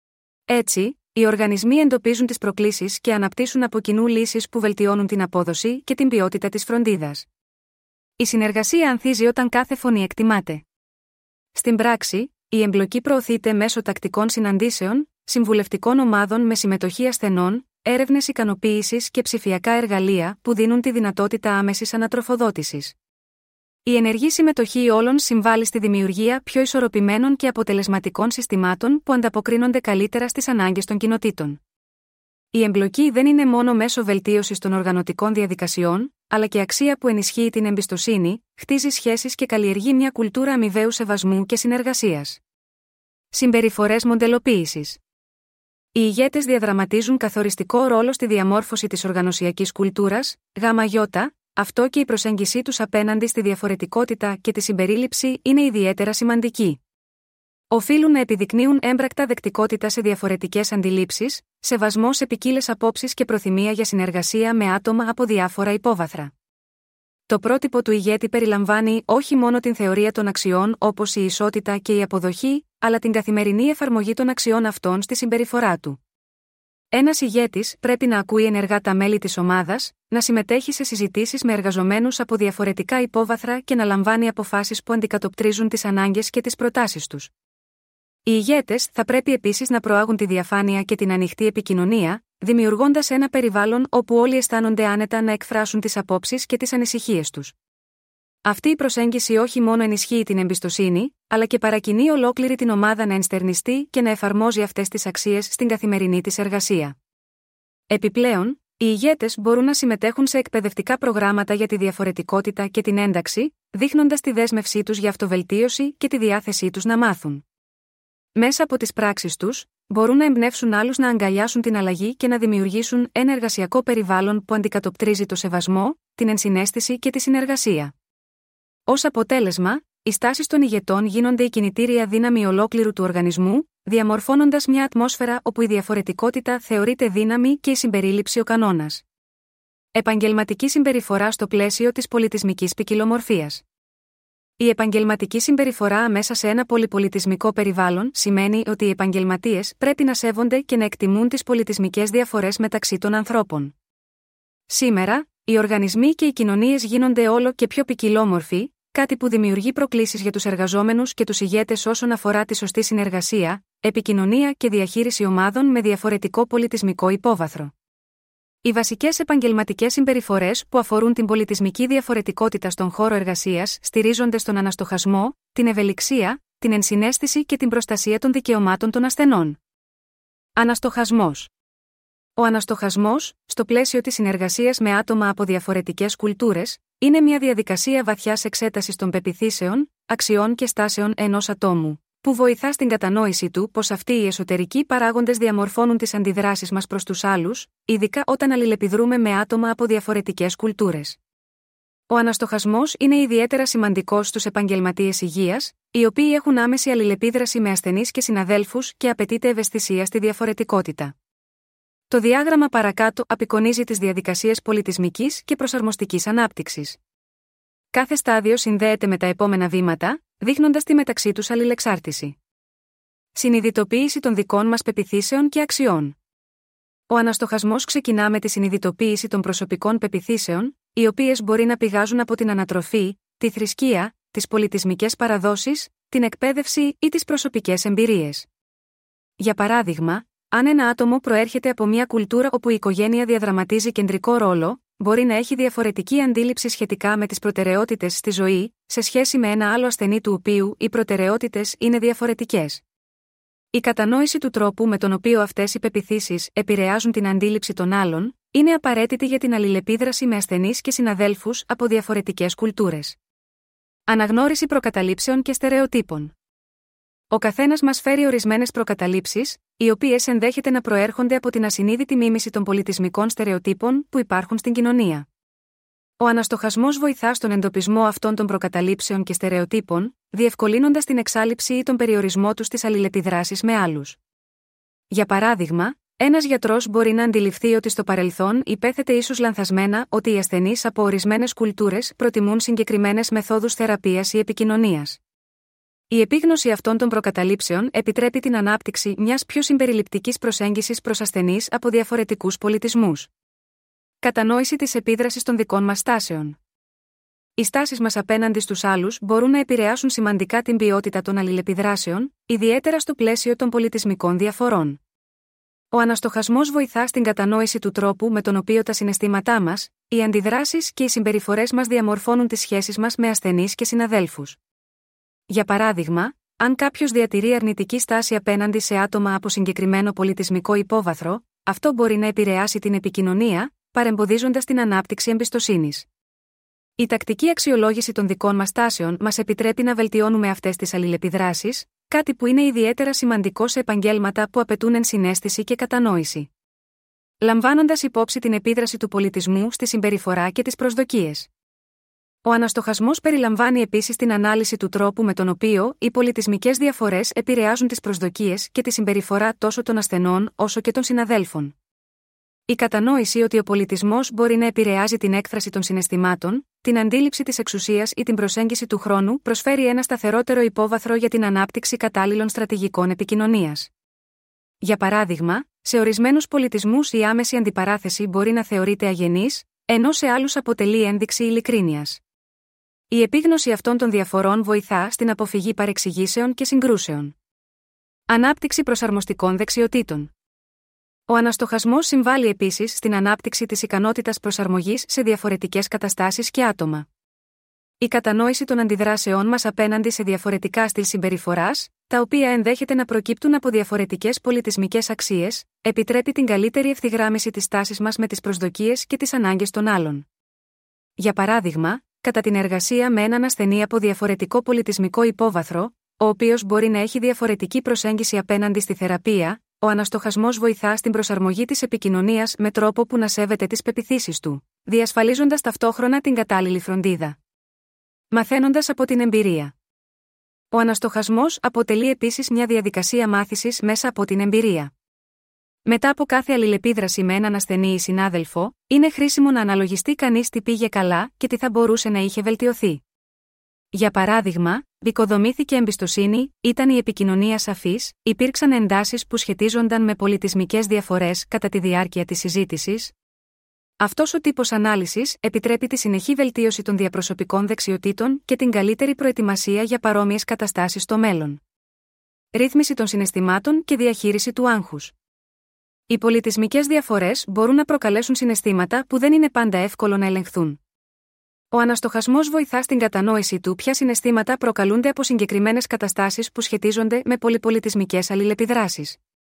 Έτσι, οι οργανισμοί εντοπίζουν τις προκλήσεις και αναπτύσσουν από κοινού λύσεις που βελτιώνουν την απόδοση και την ποιότητα της φροντίδας. Η συνεργασία ανθίζει όταν κάθε φωνή εκτιμάται. Στην πράξη, η εμπλοκή προωθείται μέσω τακτικών συναντήσεων, συμβουλευτικών ομάδων με συμμετοχή ασθενών, έρευνες ικανοποίησης και ψηφιακά εργαλεία που δίνουν τη δυνατότητα άμεσης ανατροφοδότησης. Η ενεργή συμμετοχή όλων συμβάλλει στη δημιουργία πιο ισορροπημένων και αποτελεσματικών συστημάτων που ανταποκρίνονται καλύτερα στις ανάγκες των κοινοτήτων. Η εμπλοκή δεν είναι μόνο μέσο βελτίωσης των οργανωτικών διαδικασιών, αλλά και αξία που ενισχύει την εμπιστοσύνη, χτίζει σχέσεις και καλλιεργεί μια κουλτούρα αμοιβαίου σεβασμού και συνεργασίας. Συμπεριφορές μοντελοποίησης. Οι ηγέτες διαδραματίζουν καθοριστικό ρόλο στη διαμόρφωση της οργανωσιακής κουλτούρας, ΓΙ, αυτό και η προσέγγιση τους απέναντι στη διαφορετικότητα και τη συμπερίληψη είναι ιδιαίτερα σημαντική. Οφείλουν να επιδεικνύουν έμπρακτα δεκτικότητα σε διαφορετικές αντιλήψεις, σεβασμό σε ποικίλες απόψεις και προθυμία για συνεργασία με άτομα από διάφορα υπόβαθρα. Το πρότυπο του ηγέτη περιλαμβάνει όχι μόνο την θεωρία των αξιών όπως η ισότητα και η αποδοχή, αλλά την καθημερινή εφαρμογή των αξιών αυτών στη συμπεριφορά του. Ένας ηγέτης πρέπει να ακούει ενεργά τα μέλη της ομάδας, να συμμετέχει σε συζητήσεις με εργαζομένους από διαφορετικά υπόβαθρα και να λαμβάνει αποφάσεις που αντικατοπτρίζουν τις ανάγκες και τις προτάσεις τους. Οι ηγέτες θα πρέπει επίσης να προάγουν τη διαφάνεια και την ανοιχτή επικοινωνία, δημιουργώντας ένα περιβάλλον όπου όλοι αισθάνονται άνετα να εκφράσουν τις απόψεις και τις ανησυχίες τους. Αυτή η προσέγγιση όχι μόνο ενισχύει την εμπιστοσύνη, αλλά και παρακινεί ολόκληρη την ομάδα να ενστερνιστεί και να εφαρμόζει αυτές τις αξίες στην καθημερινή της εργασία. Επιπλέον, οι ηγέτες μπορούν να συμμετέχουν σε εκπαιδευτικά προγράμματα για τη διαφορετικότητα και την ένταξη, δείχνοντας τη δέσμευσή τους για αυτοβελτίωση και τη διάθεσή τους να μάθουν. Μέσα από τις πράξεις τους, μπορούν να εμπνεύσουν άλλους να αγκαλιάσουν την αλλαγή και να δημιουργήσουν ένα εργασιακό περιβάλλον που αντικατοπτρίζει το σεβασμό, την ενσυναίσθηση και τη συνεργασία. Ως αποτέλεσμα, οι στάσεις των ηγετών γίνονται η κινητήρια δύναμη ολόκληρου του οργανισμού, διαμορφώνοντας μια ατμόσφαιρα όπου η διαφορετικότητα θεωρείται δύναμη και η συμπερίληψη ο κανόνας. Επαγγελματική συμπεριφορά στο πλαίσιο της πολιτισμικής ποικιλομορφίας. Η επαγγελματική συμπεριφορά μέσα σε ένα πολυπολιτισμικό περιβάλλον σημαίνει ότι οι επαγγελματίες πρέπει να σέβονται και να εκτιμούν τις πολιτισμικές διαφορές μεταξύ των ανθρώπων. Σήμερα, οι οργανισμοί και οι κοινωνίες γίνονται όλο και πιο ποικιλόμορφοι, κάτι που δημιουργεί προκλήσεις για τους εργαζόμενους και τους ηγέτες όσον αφορά τη σωστή συνεργασία, επικοινωνία και διαχείριση ομάδων με διαφορετικό πολιτισμικό υπόβαθρο. Οι βασικές επαγγελματικές συμπεριφορές που αφορούν την πολιτισμική διαφορετικότητα στον χώρο εργασίας στηρίζονται στον αναστοχασμό, την ευελιξία, την ενσυναίσθηση και την προστασία των δικαιωμάτων των ασθενών. Αναστοχασμός. Ο αναστοχασμός, στο πλαίσιο της συνεργασίας με άτομα από διαφορετικές κουλτούρες, είναι μια διαδικασία βαθιάς εξέτασης των πεποιθήσεων, αξιών και στάσεων ενός ατόμου, που βοηθά στην κατανόηση του πως αυτοί οι εσωτερικοί παράγοντες διαμορφώνουν τις αντιδράσεις μας προς τους άλλους, ειδικά όταν αλληλεπιδρούμε με άτομα από διαφορετικές κουλτούρες. Ο αναστοχασμός είναι ιδιαίτερα σημαντικός στους επαγγελματίες υγείας, οι οποίοι έχουν άμεση αλληλεπίδραση με ασθενείς και συναδέλφους και απαιτείται ευαισθησία στη διαφορετικότητα. Το διάγραμμα παρακάτω απεικονίζει τις διαδικασίες πολιτισμικής και προσαρμοστικής ανάπτυξης. Κάθε στάδιο συνδέεται με τα επόμενα βήματα, δείχνοντας τη μεταξύ τους αλληλεξάρτηση. Συνειδητοποίηση των δικών μας πεποιθήσεων και αξιών. Ο αναστοχασμός ξεκινά με τη συνειδητοποίηση των προσωπικών πεποιθήσεων, οι οποίες μπορεί να πηγάζουν από την ανατροφή, τη θρησκεία, τις πολιτισμικές παραδόσεις, την εκπαίδευση ή τις προσωπικές εμπειρίες. Για παράδειγμα, αν ένα άτομο προέρχεται από μια κουλτούρα όπου η οικογένεια διαδραματίζει κεντρικό ρόλο, μπορεί να έχει διαφορετική αντίληψη σχετικά με τις προτεραιότητες στη ζωή, σε σχέση με ένα άλλο ασθενή του οποίου οι προτεραιότητες είναι διαφορετικές. Η κατανόηση του τρόπου με τον οποίο αυτές οι πεποιθήσεις επηρεάζουν την αντίληψη των άλλων, είναι απαραίτητη για την αλληλεπίδραση με ασθενείς και συναδέλφους από διαφορετικές κουλτούρες. Αναγνώριση προκαταλήψεων και στερεοτύπων. Ο καθένας μας φέρει ορισμένες προκαταλήψεις, οι οποίες ενδέχεται να προέρχονται από την ασυνείδητη μίμηση των πολιτισμικών στερεοτύπων που υπάρχουν στην κοινωνία. Ο αναστοχασμός βοηθά στον εντοπισμό αυτών των προκαταλήψεων και στερεοτύπων, διευκολύνοντας την εξάλειψη ή τον περιορισμό τους στις αλληλεπιδράσεις με άλλους. Για παράδειγμα, ένας γιατρός μπορεί να αντιληφθεί ότι στο παρελθόν υπέθετε ίσως λανθασμένα ότι οι ασθενείς από ορισμένες κουλτούρες προτιμούν συγκεκριμένες μεθόδους θεραπείας ή επικοινωνίας. Η επίγνωση αυτών των προκαταλήψεων επιτρέπει την ανάπτυξη μιας πιο συμπεριληπτικής προσέγγισης προς ασθενείς από διαφορετικούς πολιτισμούς. Κατανόηση της επίδρασης των δικών μας στάσεων. Οι στάσεις μας απέναντι στους άλλους μπορούν να επηρεάσουν σημαντικά την ποιότητα των αλληλεπιδράσεων, ιδιαίτερα στο πλαίσιο των πολιτισμικών διαφορών. Ο αναστοχασμός βοηθά στην κατανόηση του τρόπου με τον οποίο τα συναισθήματά μας, οι αντιδράσεις και οι συμπεριφορές μας διαμορφώνουν τις σχέσεις μας με ασθενείς και συναδέλφους. Για παράδειγμα, αν κάποιος διατηρεί αρνητική στάση απέναντι σε άτομα από συγκεκριμένο πολιτισμικό υπόβαθρο, αυτό μπορεί να επηρεάσει την επικοινωνία, παρεμποδίζοντας την ανάπτυξη εμπιστοσύνης. Η τακτική αξιολόγηση των δικών μας τάσεων μας επιτρέπει να βελτιώνουμε αυτές τις αλληλεπιδράσεις, κάτι που είναι ιδιαίτερα σημαντικό σε επαγγέλματα που απαιτούν ενσυναίσθηση και κατανόηση. Λαμβάνοντας υπόψη την επίδραση του πολιτισμού στη συμπεριφορά και τις προσδοκίες. Ο αναστοχασμός περιλαμβάνει επίσης την ανάλυση του τρόπου με τον οποίο οι πολιτισμικές διαφορές επηρεάζουν τις προσδοκίες και τη συμπεριφορά τόσο των ασθενών όσο και των συναδέλφων. Η κατανόηση ότι ο πολιτισμός μπορεί να επηρεάζει την έκφραση των συναισθημάτων, την αντίληψη της εξουσίας ή την προσέγγιση του χρόνου προσφέρει ένα σταθερότερο υπόβαθρο για την ανάπτυξη κατάλληλων στρατηγικών επικοινωνίας. Για παράδειγμα, σε ορισμένους πολιτισμούς η άμεση αντιπαράθεση μπορεί να θεωρείται αγενής, ενώ σε άλλους αποτελεί ένδειξη ειλικρίνειας. Η επίγνωση αυτών των διαφορών βοηθά στην αποφυγή παρεξηγήσεων και συγκρούσεων. Ανάπτυξη προσαρμοστικών δεξιοτήτων. Ο αναστοχασμός συμβάλλει επίσης στην ανάπτυξη της ικανότητας προσαρμογής σε διαφορετικές καταστάσεις και άτομα. Η κατανόηση των αντιδράσεών μας απέναντι σε διαφορετικά στυλ συμπεριφοράς, τα οποία ενδέχεται να προκύπτουν από διαφορετικές πολιτισμικές αξίες, επιτρέπει την καλύτερη ευθυγράμμιση της τάσης μας με τις προσδοκίες και τις ανάγκες των άλλων. Για παράδειγμα, κατά την εργασία με έναν ασθενή από διαφορετικό πολιτισμικό υπόβαθρο, ο οποίος μπορεί να έχει διαφορετική προσέγγιση απέναντι στη θεραπεία, ο αναστοχασμός βοηθά στην προσαρμογή της επικοινωνίας με τρόπο που να σέβεται τις πεποιθήσεις του, διασφαλίζοντας ταυτόχρονα την κατάλληλη φροντίδα. Μαθαίνοντας από την εμπειρία. Ο αναστοχασμός αποτελεί επίσης μια διαδικασία μάθησης μέσα από την εμπειρία. Μετά από κάθε αλληλεπίδραση με έναν ασθενή ή συνάδελφο, είναι χρήσιμο να αναλογιστεί κανείς τι πήγε καλά και τι θα μπορούσε να είχε βελτιωθεί. Για παράδειγμα, οικοδομήθηκε εμπιστοσύνη, ήταν η επικοινωνία σαφής, υπήρξαν εντάσεις που σχετίζονταν με πολιτισμικές διαφορές κατά τη διάρκεια της συζήτησης. Αυτός ο τύπος ανάλυσης επιτρέπει τη συνεχή βελτίωση των διαπροσωπικών δεξιοτήτων και την καλύτερη προετοιμασία για παρόμοιες καταστάσεις στο μέλλον. Ρύθμιση των συναισθημάτων και διαχείριση του άγχους. Οι πολιτισμικές διαφορές μπορούν να προκαλέσουν συναισθήματα που δεν είναι πάντα εύκολο να ελεγχθούν. Ο αναστοχασμός βοηθά στην κατανόηση του ποια συναισθήματα προκαλούνται από συγκεκριμένες καταστάσεις που σχετίζονται με πολυπολιτισμικές αλληλεπιδράσεις.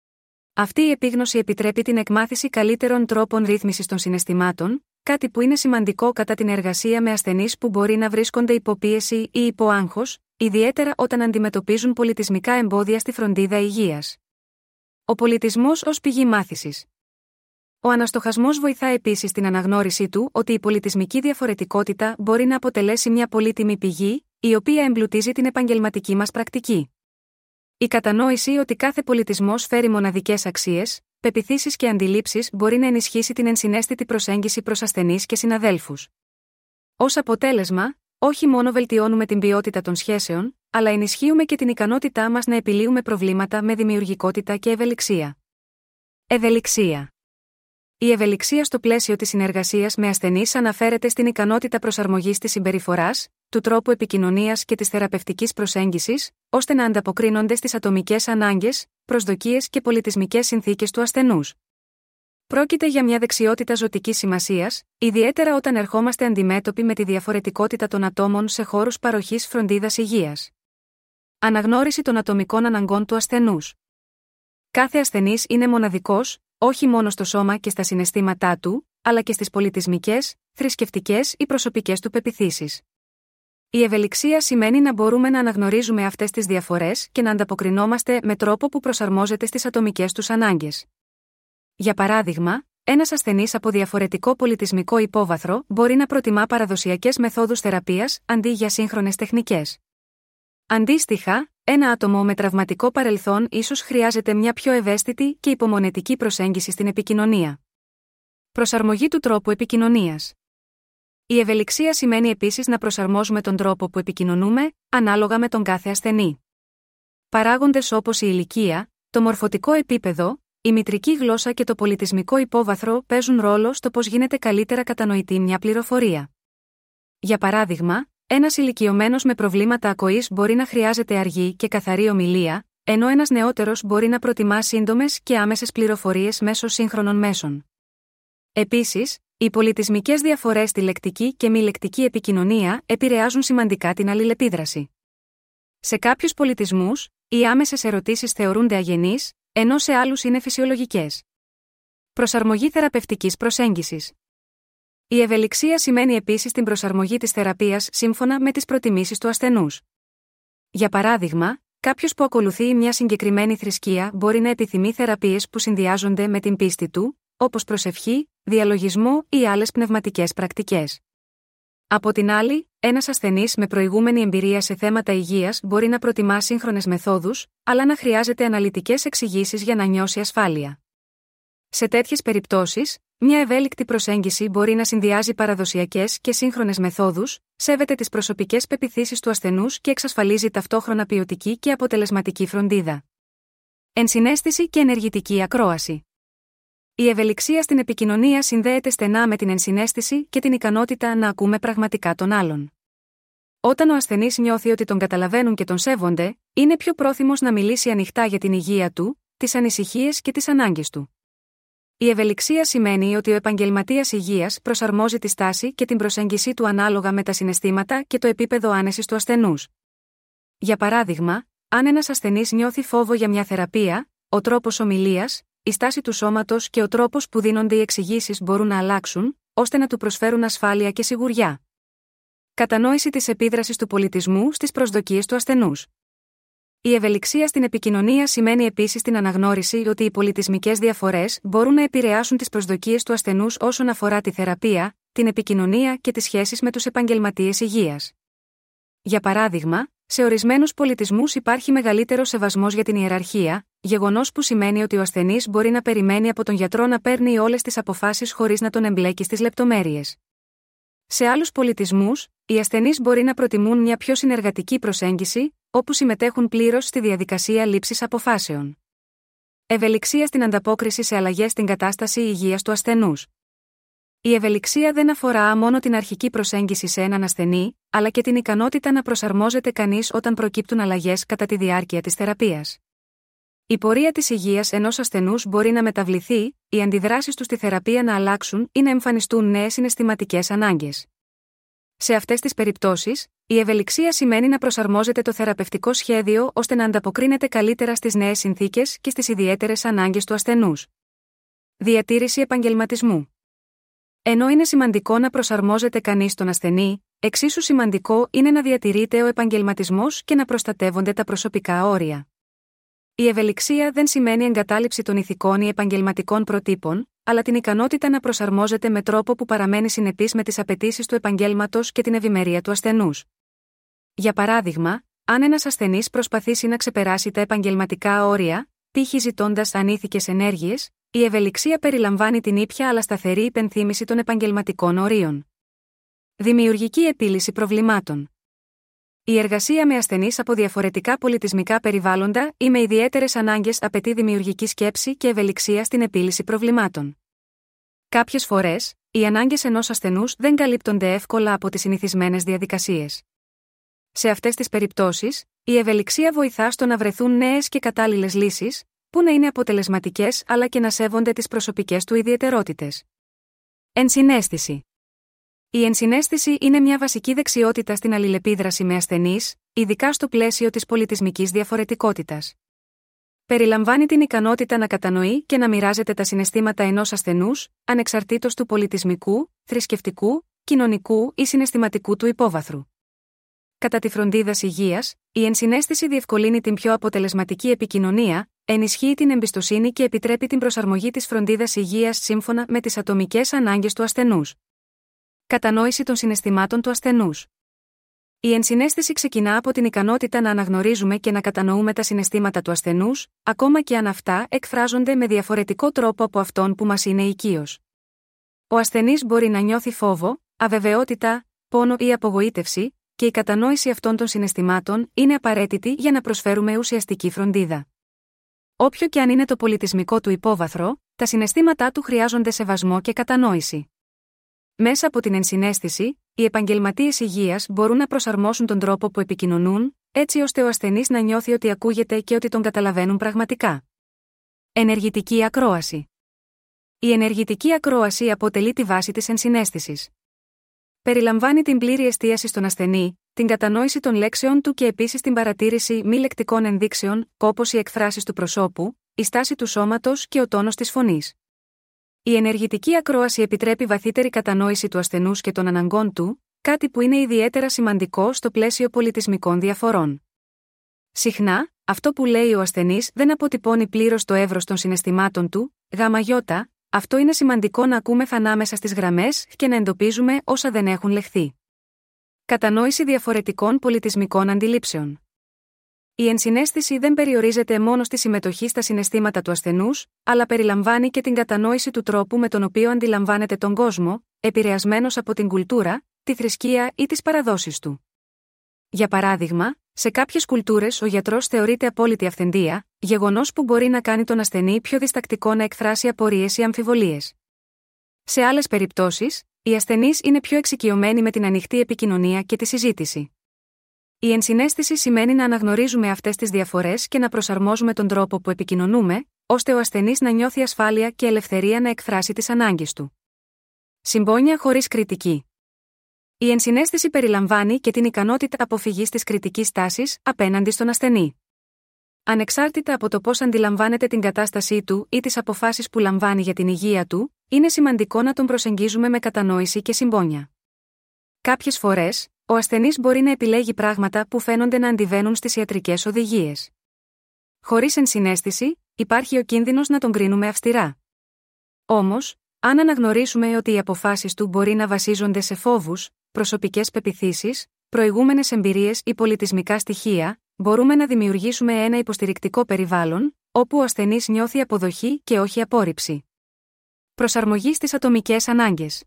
Αυτή η επίγνωση επιτρέπει την εκμάθηση καλύτερων τρόπων ρύθμισης των συναισθημάτων, κάτι που είναι σημαντικό κατά την εργασία με ασθενείς που μπορεί να βρίσκονται υπό πίεση ή υπό άγχος, ιδιαίτερα όταν αντιμετωπίζουν πολιτισμικά εμπόδια στη φροντίδα υγείας. Ο πολιτισμός ως πηγή μάθησης. Ο αναστοχασμός βοηθά επίσης την αναγνώριση του ότι η πολιτισμική διαφορετικότητα μπορεί να αποτελέσει μια πολύτιμη πηγή, η οποία εμπλουτίζει την επαγγελματική μας πρακτική. Η κατανόηση ότι κάθε πολιτισμός φέρει μοναδικές αξίες, πεποιθήσεις και αντιλήψεις μπορεί να ενισχύσει την ενσυναίσθητη προσέγγιση προς ασθενείς και συναδέλφους. Ως αποτέλεσμα, όχι μόνο βελτιώνουμε την ποιότητα των σχέσεων, αλλά ενισχύουμε και την ικανότητά μας να επιλύουμε προβλήματα με δημιουργικότητα και ευελιξία. Ευελιξία. Η ευελιξία στο πλαίσιο της συνεργασίας με ασθενείς αναφέρεται στην ικανότητα προσαρμογής της συμπεριφοράς, του τρόπου επικοινωνίας και της θεραπευτικής προσέγγισης, ώστε να ανταποκρίνονται στις ατομικές ανάγκες, προσδοκίες και πολιτισμικές συνθήκες του ασθενούς. Πρόκειται για μια δεξιότητα ζωτικής σημασίας, ιδιαίτερα όταν ερχόμαστε αντιμέτωποι με τη διαφορετικότητα των ατόμων σε χώρους παροχής φροντίδας υγείας. Αναγνώριση των ατομικών αναγκών του ασθενούς. Κάθε ασθενής είναι μοναδικός, όχι μόνο στο σώμα και στα συναισθήματά του, αλλά και στις πολιτισμικές, θρησκευτικές ή προσωπικές του πεποιθήσεις. Η ευελιξία σημαίνει να μπορούμε να αναγνωρίζουμε αυτές τις διαφορές και να ανταποκρινόμαστε με τρόπο που προσαρμόζεται στις ατομικές τους ανάγκες. Για παράδειγμα, ένας ασθενής από διαφορετικό πολιτισμικό υπόβαθρο μπορεί να προτιμά παραδοσιακές μεθόδους θεραπείας αντί για σύγχρονες τεχνικές. Αντίστοιχα, ένα άτομο με τραυματικό παρελθόν ίσως χρειάζεται μια πιο ευαίσθητη και υπομονετική προσέγγιση στην επικοινωνία. Προσαρμογή του τρόπου επικοινωνίας. Η ευελιξία σημαίνει επίσης να προσαρμόζουμε τον τρόπο που επικοινωνούμε, ανάλογα με τον κάθε ασθενή. Παράγοντες όπως η ηλικία, το μορφωτικό επίπεδο, η μητρική γλώσσα και το πολιτισμικό υπόβαθρο παίζουν ρόλο στο πώς γίνεται καλύτερα κατανοητή μια πληροφορία. Για παράδειγμα, ένας ηλικιωμένος με προβλήματα ακοής μπορεί να χρειάζεται αργή και καθαρή ομιλία, ενώ ένας νεότερος μπορεί να προτιμά σύντομες και άμεσες πληροφορίες μέσω σύγχρονων μέσων. Επίσης, οι πολιτισμικές διαφορές στη λεκτική και μη λεκτική επικοινωνία επηρεάζουν σημαντικά την αλληλεπίδραση. Σε κάποιους πολιτισμούς, οι άμεσες ερωτήσεις θεωρούνται αγενείς, ενώ σε άλλους είναι φυσιολογικές. Προσαρμογή θεραπευτικής προσέγγισης. Η ευελιξία σημαίνει επίσης την προσαρμογή της θεραπείας σύμφωνα με τις προτιμήσεις του ασθενούς. Για παράδειγμα, κάποιος που ακολουθεί μια συγκεκριμένη θρησκεία μπορεί να επιθυμεί θεραπείες που συνδυάζονται με την πίστη του, όπως προσευχή, διαλογισμό ή άλλες πνευματικές πρακτικές. Από την άλλη, ένας ασθενής με προηγούμενη εμπειρία σε θέματα υγείας μπορεί να προτιμά σύγχρονες μεθόδους, αλλά να χρειάζεται αναλυτικές εξηγήσεις για να νιώσει ασφάλεια. Σε τέτοιες περιπτώσεις, μια ευέλικτη προσέγγιση μπορεί να συνδυάζει παραδοσιακές και σύγχρονες μεθόδους, σέβεται τις προσωπικές πεποιθήσεις του ασθενούς και εξασφαλίζει ταυτόχρονα ποιοτική και αποτελεσματική φροντίδα. Ενσυναίσθηση και ενεργητική ακρόαση. Η ευελιξία στην επικοινωνία συνδέεται στενά με την ενσυναίσθηση και την ικανότητα να ακούμε πραγματικά τον άλλον. Όταν ο ασθενής νιώθει ότι τον καταλαβαίνουν και τον σέβονται, είναι πιο πρόθυμος να μιλήσει ανοιχτά για την υγεία του, τις ανησυχίες και τις ανάγκες του. Η ευελιξία σημαίνει ότι ο επαγγελματίας υγείας προσαρμόζει τη στάση και την προσέγγιση του ανάλογα με τα συναισθήματα και το επίπεδο άνεσης του ασθενούς. Για παράδειγμα, αν ένας ασθενής νιώθει φόβο για μια θεραπεία, ο τρόπος ομιλίας, η στάση του σώματος και ο τρόπος που δίνονται οι εξηγήσεις μπορούν να αλλάξουν, ώστε να του προσφέρουν ασφάλεια και σιγουριά. Κατανόηση της επίδρασης του πολιτισμού στις προσδοκίες του ασθενούς. Η ευελιξία στην επικοινωνία σημαίνει επίσης την αναγνώριση ότι οι πολιτισμικές διαφορές μπορούν να επηρεάσουν τις προσδοκίες του ασθενούς όσον αφορά τη θεραπεία, την επικοινωνία και τις σχέσεις με τους επαγγελματίες υγείας. Για παράδειγμα, σε ορισμένους πολιτισμούς υπάρχει μεγαλύτερο σεβασμός για την ιεραρχία, γεγονός που σημαίνει ότι ο ασθενής μπορεί να περιμένει από τον γιατρό να παίρνει όλες τις αποφάσεις χωρίς να τον εμπλέκει στις λεπτομέρειες. Σε άλλους πολιτισμούς, οι ασθενείς μπορεί να προτιμούν μια πιο συνεργατική προσέγγιση, όπου συμμετέχουν πλήρως στη διαδικασία λήψης αποφάσεων. Ευελιξία στην ανταπόκριση σε αλλαγές στην κατάσταση υγείας του ασθενούς. Η ευελιξία δεν αφορά μόνο την αρχική προσέγγιση σε έναν ασθενή, αλλά και την ικανότητα να προσαρμόζεται κανείς όταν προκύπτουν αλλαγές κατά τη διάρκεια της θεραπείας. Η πορεία της υγείας ενός ασθενούς μπορεί να μεταβληθεί, οι αντιδράσεις του στη θεραπεία να αλλάξουν ή να εμφανιστούν νέες συναισθηματικές ανάγκες. Σε αυτές τις περιπτώσεις, η ευελιξία σημαίνει να προσαρμόζεται το θεραπευτικό σχέδιο ώστε να ανταποκρίνεται καλύτερα στις νέες συνθήκες και στις ιδιαίτερες ανάγκες του ασθενούς. Διατήρηση επαγγελματισμού. Ενώ είναι σημαντικό να προσαρμόζεται κανείς στον ασθενή, εξίσου σημαντικό είναι να διατηρείται ο επαγγελματισμός και να προστατεύονται τα προσωπικά όρια. Η ευελιξία δεν σημαίνει εγκατάλειψη των ηθικών ή επαγγελματικών προτύπων, αλλά την ικανότητα να προσαρμόζεται με τρόπο που παραμένει συνεπής με τις απαιτήσεις του επαγγέλματος και την ευημερία του ασθενούς. Για παράδειγμα, αν ένας ασθενής προσπαθήσει να ξεπεράσει τα επαγγελματικά όρια, π.χ. ζητώντας ανήθικες ενέργειες, η ευελιξία περιλαμβάνει την ήπια αλλά σταθερή υπενθύμηση των επαγγελματικών ορίων. Δημιουργική επίλυση προβλημάτων. Η εργασία με ασθενείς από διαφορετικά πολιτισμικά περιβάλλοντα ή με ιδιαίτερες ανάγκες απαιτεί δημιουργική σκέψη και ευελιξία στην επίλυση προβλημάτων. Κάποιες φορές, οι ανάγκες ενός ασθενούς δεν καλύπτονται εύκολα από τις συνηθισμένες διαδικασίες. Σε αυτές τις περιπτώσεις, η ευελιξία βοηθά στο να βρεθούν νέες και κατάλληλες λύσεις, που να είναι αποτελεσματικές αλλά και να σέβονται τις προσωπικές του ιδιαιτερότητες. Ενσυναίσθηση. Η ενσυναίσθηση είναι μια βασική δεξιότητα στην αλληλεπίδραση με ασθενείς, ειδικά στο πλαίσιο της πολιτισμικής διαφορετικότητας. Περιλαμβάνει την ικανότητα να κατανοεί και να μοιράζεται τα συναισθήματα ενός ασθενούς, ανεξαρτήτως του πολιτισμικού, θρησκευτικού, κοινωνικού ή συναισθηματικού του υπόβαθρου. Κατά τη φροντίδα υγείας, η ενσυναίσθηση διευκολύνει την πιο αποτελεσματική επικοινωνία, ενισχύει την εμπιστοσύνη και επιτρέπει την προσαρμογή της φροντίδας υγείας σύμφωνα με τις ατομικές ανάγκες του ασθενούς. Κατανόηση των συναισθημάτων του ασθενούς. Η ενσυναίσθηση ξεκινά από την ικανότητα να αναγνωρίζουμε και να κατανοούμε τα συναισθήματα του ασθενούς, ακόμα και αν αυτά εκφράζονται με διαφορετικό τρόπο από αυτόν που μας είναι οικείος. Ο ασθενής μπορεί να νιώθει φόβο, αβεβαιότητα, πόνο ή απογοήτευση, και η κατανόηση αυτών των συναισθημάτων είναι απαραίτητη για να προσφέρουμε ουσιαστική φροντίδα. Όποιο και αν είναι το πολιτισμικό του υπόβαθρο, τα συναισθήματά του χρειάζονται σεβασμό και κατανόηση. Μέσα από την ενσυναίσθηση, οι επαγγελματίες υγείας μπορούν να προσαρμόσουν τον τρόπο που επικοινωνούν, έτσι ώστε ο ασθενής να νιώθει ότι ακούγεται και ότι τον καταλαβαίνουν πραγματικά. Ενεργητική ακρόαση. Η ενεργητική ακρόαση αποτελεί τη βάση της ενσυναίσθησης. Περιλαμβάνει την πλήρη εστίαση στον ασθενή, την κατανόηση των λέξεων του και επίσης την παρατήρηση μη λεκτικών ενδείξεων, όπως οι εκφράσεις του προσώπου, η στάση του σώματος και ο τόνος της φωνής. Η ενεργητική ακρόαση επιτρέπει βαθύτερη κατανόηση του ασθενούς και των αναγκών του, κάτι που είναι ιδιαίτερα σημαντικό στο πλαίσιο πολιτισμικών διαφορών. Συχνά, αυτό που λέει ο ασθενής δεν αποτυπώνει πλήρως το εύρος των συναισθημάτων του, γαμαγιώτα, αυτό είναι σημαντικό να ακούμε ανάμεσα στις γραμμές και να εντοπίζουμε όσα δεν έχουν λεχθεί. Κατανόηση διαφορετικών πολιτισμικών αντιλήψεων. Η ενσυναίσθηση δεν περιορίζεται μόνο στη συμμετοχή στα συναισθήματα του ασθενούς, αλλά περιλαμβάνει και την κατανόηση του τρόπου με τον οποίο αντιλαμβάνεται τον κόσμο, επηρεασμένος από την κουλτούρα, τη θρησκεία ή τις παραδόσεις του. Για παράδειγμα, σε κάποιες κουλτούρες ο γιατρός θεωρείται απόλυτη αυθεντία, γεγονός που μπορεί να κάνει τον ασθενή πιο διστακτικό να εκφράσει απορίες ή αμφιβολίες. Σε άλλες περιπτώσεις, οι ασθενείς είναι πιο εξοικειωμένοι με την ανοιχτή επικοινωνία και τη συζήτηση. Η ενσυναίσθηση σημαίνει να αναγνωρίζουμε αυτές τις διαφορές και να προσαρμόζουμε τον τρόπο που επικοινωνούμε, ώστε ο ασθενής να νιώθει ασφάλεια και ελευθερία να εκφράσει τις ανάγκες του. Συμπόνια χωρίς κριτική. Η ενσυναίσθηση περιλαμβάνει και την ικανότητα αποφυγής της κριτικής τάσης απέναντι στον ασθενή. Ανεξάρτητα από το πώς αντιλαμβάνεται την κατάστασή του ή τις αποφάσεις που λαμβάνει για την υγεία του, είναι σημαντικό να τον προσεγγίζουμε με κατανόηση και συμπόνια. Κάποιες φορές, ο ασθενής μπορεί να επιλέγει πράγματα που φαίνονται να αντιβαίνουν στις ιατρικές οδηγίες. Χωρίς ενσυναίσθηση, υπάρχει ο κίνδυνος να τον κρίνουμε αυστηρά. Όμως, αν αναγνωρίσουμε ότι οι αποφάσεις του μπορεί να βασίζονται σε φόβους, προσωπικές πεποιθήσεις, προηγούμενες εμπειρίες ή πολιτισμικά στοιχεία, μπορούμε να δημιουργήσουμε ένα υποστηρικτικό περιβάλλον, όπου ο ασθενής νιώθει αποδοχή και όχι απόρριψη. Προσαρμογή στις ατομικές ανάγκες.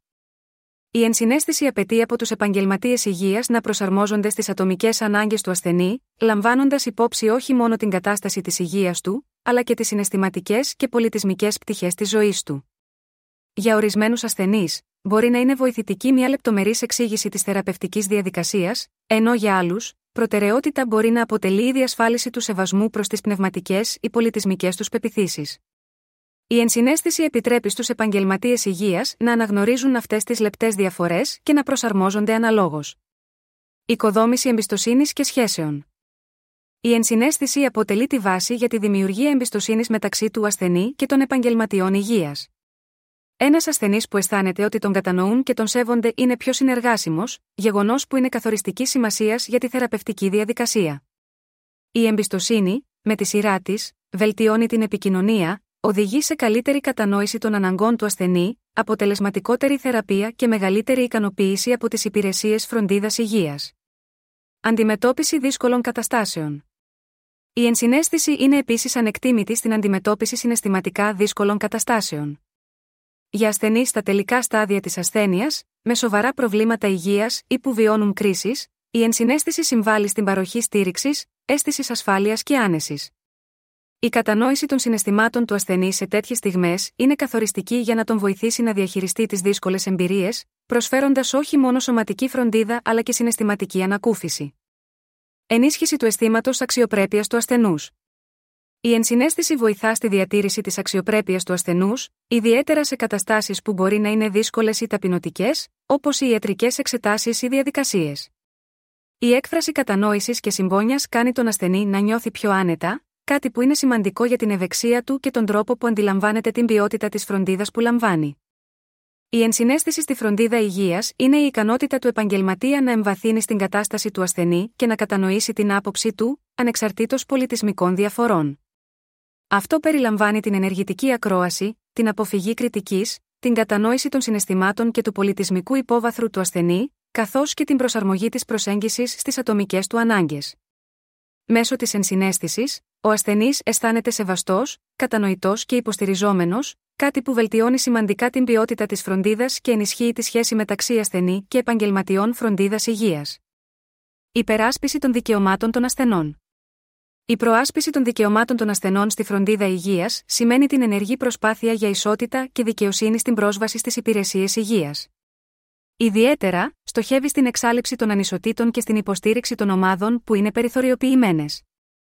Η ενσυναίσθηση απαιτεί από τους επαγγελματίες υγείας να προσαρμόζονται στις ατομικές ανάγκες του ασθενή, λαμβάνοντας υπόψη όχι μόνο την κατάσταση της υγείας του, αλλά και τις συναισθηματικές και πολιτισμικές πτυχές της ζωής του. Για ορισμένους ασθενείς, μπορεί να είναι βοηθητική μια λεπτομερής εξήγηση της θεραπευτικής διαδικασίας, ενώ για άλλους, προτεραιότητα μπορεί να αποτελεί η διασφάλιση του σεβασμού προς τις πνευματικές ή πολιτισμικές τους πεποιθήσεις. Η ενσυναίσθηση επιτρέπει στους επαγγελματίες υγείας να αναγνωρίζουν αυτές τις λεπτές διαφορές και να προσαρμόζονται αναλόγως. Οικοδόμηση εμπιστοσύνης και σχέσεων. Η ενσυναίσθηση αποτελεί τη βάση για τη δημιουργία εμπιστοσύνης μεταξύ του ασθενή και των επαγγελματιών υγείας. Ένας ασθενής που αισθάνεται ότι τον κατανοούν και τον σέβονται είναι πιο συνεργάσιμος, γεγονός που είναι καθοριστικής σημασίας για τη θεραπευτική διαδικασία. Η εμπιστοσύνη, με τη σειρά της, βελτιώνει την επικοινωνία, οδηγεί σε καλύτερη κατανόηση των αναγκών του ασθενή, αποτελεσματικότερη θεραπεία και μεγαλύτερη ικανοποίηση από τις υπηρεσίες φροντίδας υγείας. Αντιμετώπιση δύσκολων καταστάσεων. Η ενσυναίσθηση είναι επίσης ανεκτήμητη στην αντιμετώπιση συναισθηματικά δύσκολων καταστάσεων. Για ασθενείς στα τελικά στάδια της ασθένειας, με σοβαρά προβλήματα υγείας ή που βιώνουν κρίσεις, η ενσυναίσθηση συμβάλλει στην παροχή στήριξης, αίσθησης ασφάλειας και άνεσης. Η κατανόηση των συναισθημάτων του ασθενή σε τέτοιες στιγμές είναι καθοριστική για να τον βοηθήσει να διαχειριστεί τις δύσκολες εμπειρίες, προσφέροντας όχι μόνο σωματική φροντίδα αλλά και συναισθηματική ανακούφιση. Ενίσχυση του αισθήματος αξιοπρέπειας του ασθενούς. Η ενσυναίσθηση βοηθά στη διατήρηση της αξιοπρέπειας του ασθενούς, ιδιαίτερα σε καταστάσεις που μπορεί να είναι δύσκολες ή ταπεινωτικές, όπως οι ιατρικές εξετάσεις ή διαδικασίες. Η έκφραση κατανόησης και συμπόνιας κάνει τον ασθενή να νιώθει πιο άνετα, κάτι που είναι σημαντικό για την ευεξία του και τον τρόπο που αντιλαμβάνεται την ποιότητα της φροντίδας που λαμβάνει. Η ενσυναίσθηση στη φροντίδα υγείας είναι η ικανότητα του επαγγελματία να εμβαθύνει στην κατάσταση του ασθενή και να κατανοήσει την άποψή του, ανεξαρτήτως πολιτισμικών διαφορών. Αυτό περιλαμβάνει την ενεργητική ακρόαση, την αποφυγή κριτικής, την κατανόηση των συναισθημάτων και του πολιτισμικού υπόβαθρου του ασθενή, καθώς και την προσαρμογή της προσέγγισης στις ατομικές του ανάγκες. Μέσω της ενσυναίσθησης, ο ασθενής αισθάνεται σεβαστός, κατανοητός και υποστηριζόμενος, κάτι που βελτιώνει σημαντικά την ποιότητα της φροντίδας και ενισχύει τη σχέση μεταξύ ασθενή και επαγγελματιών φροντίδας υγείας. Υπεράσπιση των δικαιωμάτων των ασθενών. Η προάσπιση των δικαιωμάτων των ασθενών στη φροντίδα υγείας σημαίνει την ενεργή προσπάθεια για ισότητα και δικαιοσύνη στην πρόσβαση στις υπηρεσίες υγείας. Ιδιαίτερα, στοχεύει στην εξάλειψη των ανισοτήτων και στην υποστήριξη των ομάδων που είναι περιθωριοποιημένες.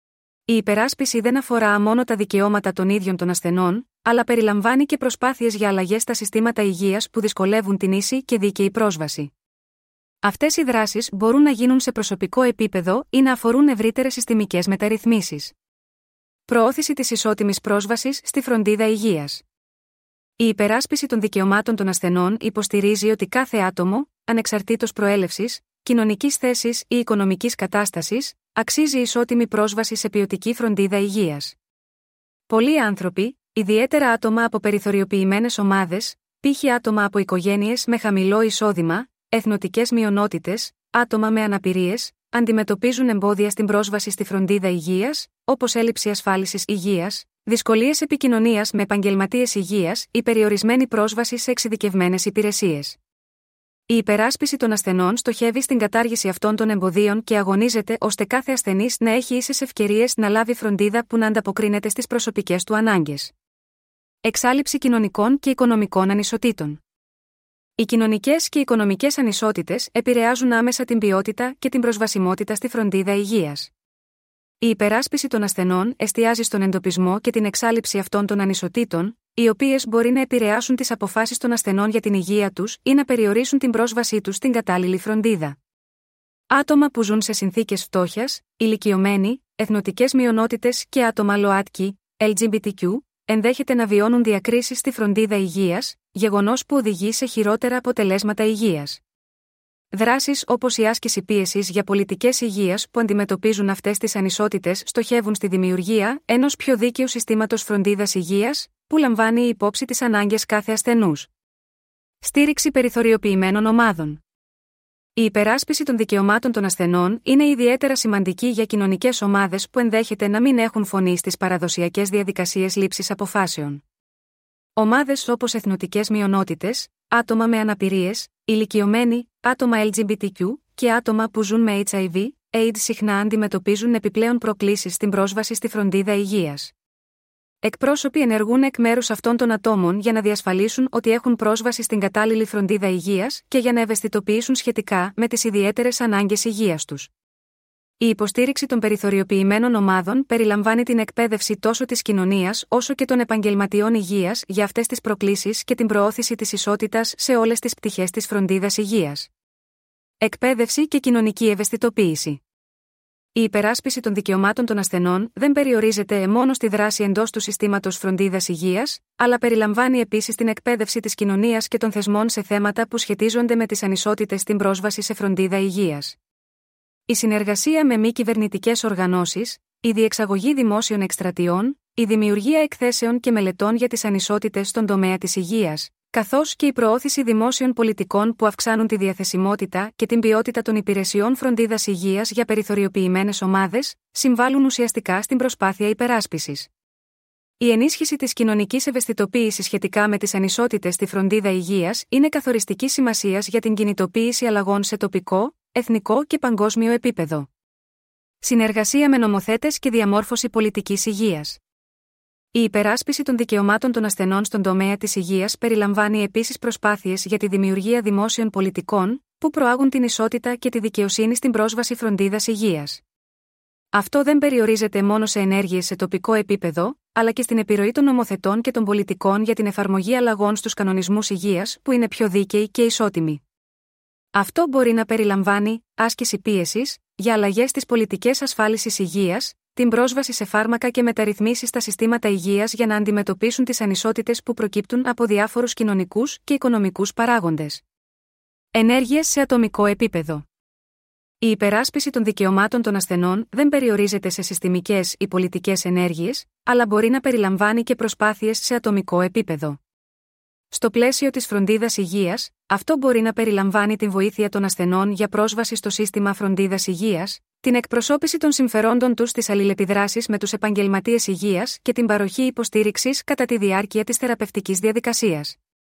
Η υπεράσπιση δεν αφορά μόνο τα δικαιώματα των ίδιων των ασθενών, αλλά περιλαμβάνει και προσπάθειες για αλλαγές στα συστήματα υγείας που δυσκολεύουν την ίση και δίκαιη πρόσβαση. Αυτές οι δράσεις μπορούν να γίνουν σε προσωπικό επίπεδο ή να αφορούν ευρύτερες συστημικές μεταρρυθμίσεις. Προώθηση της ισότιμης πρόσβασης στη φροντίδα υγείας. Η υπεράσπιση των δικαιωμάτων των ασθενών υποστηρίζει ότι κάθε άτομο, ανεξαρτήτως προέλευσης, κοινωνικής θέσης ή οικονομικής κατάστασης, αξίζει ισότιμη πρόσβαση σε ποιοτική φροντίδα υγείας. Πολλοί άνθρωποι, ιδιαίτερα άτομα από περιθωριοποιημένες ομάδες, π.χ. άτομα από οικογένειες με χαμηλό εισόδημα, εθνοτικές μειονότητες, άτομα με αναπηρίες, αντιμετωπίζουν εμπόδια στην πρόσβαση στη φροντίδα υγείας, όπως έλλειψη ασφάλισης υγείας, δυσκολίες επικοινωνίας με επαγγελματίες υγείας ή περιορισμένη πρόσβαση σε εξειδικευμένες υπηρεσίες. Η υπεράσπιση των ασθενών στοχεύει στην κατάργηση αυτών των εμποδίων και αγωνίζεται ώστε κάθε ασθενής να έχει ίσες ευκαιρίες να λάβει φροντίδα που να ανταποκρίνεται στις προσωπικές του ανάγκες. Εξάλειψη κοινωνικών και οικονομικών ανισοτήτων. Οι κοινωνικές και οικονομικές ανισότητες επηρεάζουν άμεσα την ποιότητα και την προσβασιμότητα στη φροντίδα υγείας. Η υπεράσπιση των ασθενών εστιάζει στον εντοπισμό και την εξάλειψη αυτών των ανισοτήτων, οι οποίες μπορεί να επηρεάσουν τις αποφάσεις των ασθενών για την υγεία τους ή να περιορίσουν την πρόσβασή τους στην κατάλληλη φροντίδα. Άτομα που ζουν σε συνθήκες φτώχειας, ηλικιωμένοι, εθνοτικές μειονότητες και άτομα ΛΟΑΤΚΙ, ελ τζι μπι τι κιου, ενδέχεται να βιώνουν διακρίσεις στη φροντίδα υγείας, γεγονός που οδηγεί σε χειρότερα αποτελέσματα υγείας. Δράσεις όπως η άσκηση πίεσης για πολιτικές υγείας που αντιμετωπίζουν αυτές τις ανισότητες στοχεύουν στη δημιουργία ενός πιο δίκαιου συστήματος φροντίδας υγείας, που λαμβάνει υπόψη τις ανάγκες κάθε ασθενούς. Στήριξη περιθωριοποιημένων ομάδων. Η υπεράσπιση των δικαιωμάτων των ασθενών είναι ιδιαίτερα σημαντική για κοινωνικές ομάδες που ενδέχεται να μην έχουν φωνή στις παραδοσιακές διαδικασίες λήψης αποφάσεων. Ομάδες όπως εθνοτικές μειονότητες, άτομα με αναπηρίες, ηλικιωμένοι, άτομα ελ τζι μπι τι κιου και άτομα που ζουν με έιτς άι βι, έιντς συχνά αντιμετωπίζουν επιπλέον προκλήσεις στην πρόσβαση στη φροντίδα υγείας. Εκπρόσωποι ενεργούν εκ μέρους αυτών των ατόμων για να διασφαλίσουν ότι έχουν πρόσβαση στην κατάλληλη φροντίδα υγείας και για να ευαισθητοποιήσουν σχετικά με τις ιδιαίτερες ανάγκες υγείας τους. Η υποστήριξη των περιθωριοποιημένων ομάδων περιλαμβάνει την εκπαίδευση τόσο της κοινωνίας όσο και των επαγγελματιών υγείας για αυτές τις προκλήσεις και την προώθηση της ισότητας σε όλες τις πτυχές της φροντίδας υγείας. Εκπαίδευση και κοινωνική ευαισθητοποίηση. Η υπεράσπιση των δικαιωμάτων των ασθενών δεν περιορίζεται μόνο στη δράση εντός του συστήματος φροντίδας υγείας, αλλά περιλαμβάνει επίσης την εκπαίδευση της κοινωνίας και των θεσμών σε θέματα που σχετίζονται με τις ανισότητες στην πρόσβαση σε φροντίδα υγείας. Η συνεργασία με μη κυβερνητικές οργανώσεις, η διεξαγωγή δημόσιων εκστρατιών, η δημιουργία εκθέσεων και μελετών για τις ανισότητες στον τομέα της υγείας, καθώς και η προώθηση δημόσιων πολιτικών που αυξάνουν τη διαθεσιμότητα και την ποιότητα των υπηρεσιών φροντίδας υγείας για περιθωριοποιημένες ομάδες, συμβάλλουν ουσιαστικά στην προσπάθεια υπεράσπισης. Η ενίσχυση της κοινωνικής ευαισθητοποίησης σχετικά με τις ανισότητες στη φροντίδα υγείας είναι καθοριστικής σημασίας για την κινητοποίηση αλλαγών σε τοπικό, εθνικό και παγκόσμιο επίπεδο. Συνεργασία με νομοθέτες και διαμόρφωση πολιτικής υγείας. Η υπεράσπιση των δικαιωμάτων των ασθενών στον τομέα της υγείας περιλαμβάνει επίσης προσπάθειες για τη δημιουργία δημόσιων πολιτικών, που προάγουν την ισότητα και τη δικαιοσύνη στην πρόσβαση φροντίδας υγείας. Αυτό δεν περιορίζεται μόνο σε ενέργειες σε τοπικό επίπεδο, αλλά και στην επιρροή των νομοθετών και των πολιτικών για την εφαρμογή αλλαγών στους κανονισμούς υγείας που είναι πιο δίκαιοι και ισότιμοι. Αυτό μπορεί να περιλαμβάνει άσκηση πίεσης για αλλαγές στις πολιτικές ασφάλισης υγείας, την πρόσβαση σε φάρμακα και μεταρρυθμίσεις στα συστήματα υγείας για να αντιμετωπίσουν τις ανισότητες που προκύπτουν από διάφορους κοινωνικούς και οικονομικούς παράγοντες. Ενέργειες σε ατομικό επίπεδο. Η υπεράσπιση των δικαιωμάτων των ασθενών δεν περιορίζεται σε συστημικές ή πολιτικές ενέργειες, αλλά μπορεί να περιλαμβάνει και προσπάθειες σε ατομικό επίπεδο. Στο πλαίσιο της φροντίδας υγείας, αυτό μπορεί να περιλαμβάνει την βοήθεια των ασθενών για πρόσβαση στο σύστημα φροντίδας υγείας, την εκπροσώπηση των συμφερόντων τους στις αλληλεπιδράσεις με τους επαγγελματίες υγείας και την παροχή υποστήριξης κατά τη διάρκεια της θεραπευτικής διαδικασίας.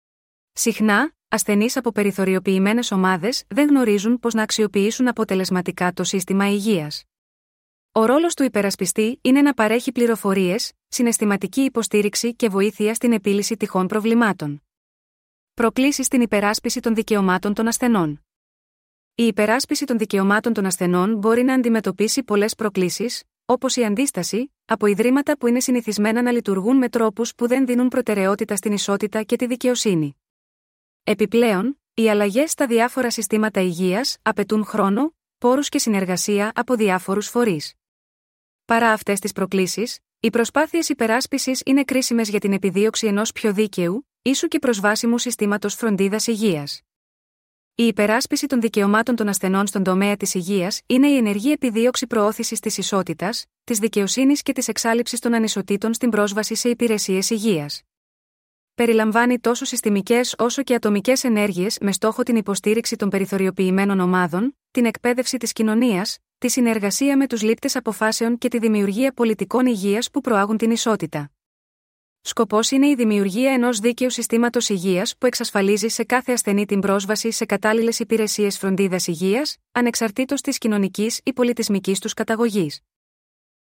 Συχνά, ασθενείς από περιθωριοποιημένες ομάδες δεν γνωρίζουν πώς να αξιοποιήσουν αποτελεσματικά το σύστημα υγείας. Ο ρόλος του υπερασπιστή είναι να παρέχει πληροφορίες, συναισθηματική υποστήριξη και βοήθεια στην επίλυση τυχόν προβλημάτων. Προκλήσεις στην υπεράσπιση των δικαιωμάτων των ασθενών. Η υπεράσπιση των δικαιωμάτων των ασθενών μπορεί να αντιμετωπίσει πολλές προκλήσεις, όπως η αντίσταση, από ιδρύματα που είναι συνηθισμένα να λειτουργούν με τρόπους που δεν δίνουν προτεραιότητα στην ισότητα και τη δικαιοσύνη. Επιπλέον, οι αλλαγές στα διάφορα συστήματα υγείας απαιτούν χρόνο, πόρους και συνεργασία από διάφορους φορείς. Παρά αυτές τις προκλήσεις, οι προσπάθειες υπεράσπισης είναι κρίσιμες για την επιδίωξη ενός πιο δίκαιου, ίσου και προσβάσιμου συστήματος φροντίδας υγείας. Η υπεράσπιση των δικαιωμάτων των ασθενών στον τομέα της υγείας είναι η ενεργή επιδίωξη προώθησης της ισότητας, της δικαιοσύνης και της εξάλειψης των ανισοτήτων στην πρόσβαση σε υπηρεσίες υγείας. Περιλαμβάνει τόσο συστημικές όσο και ατομικές ενέργειες με στόχο την υποστήριξη των περιθωριοποιημένων ομάδων, την εκπαίδευση της κοινωνίας, τη συνεργασία με τους λήπτες αποφάσεων και τη δημιουργία πολιτικών υγείας που προάγουν την ισότητα. Σκοπός είναι η δημιουργία ενός δίκαιου συστήματος υγείας που εξασφαλίζει σε κάθε ασθενή την πρόσβαση σε κατάλληλες υπηρεσίες φροντίδας υγείας, ανεξαρτήτως της κοινωνικής ή πολιτισμικής τους καταγωγής.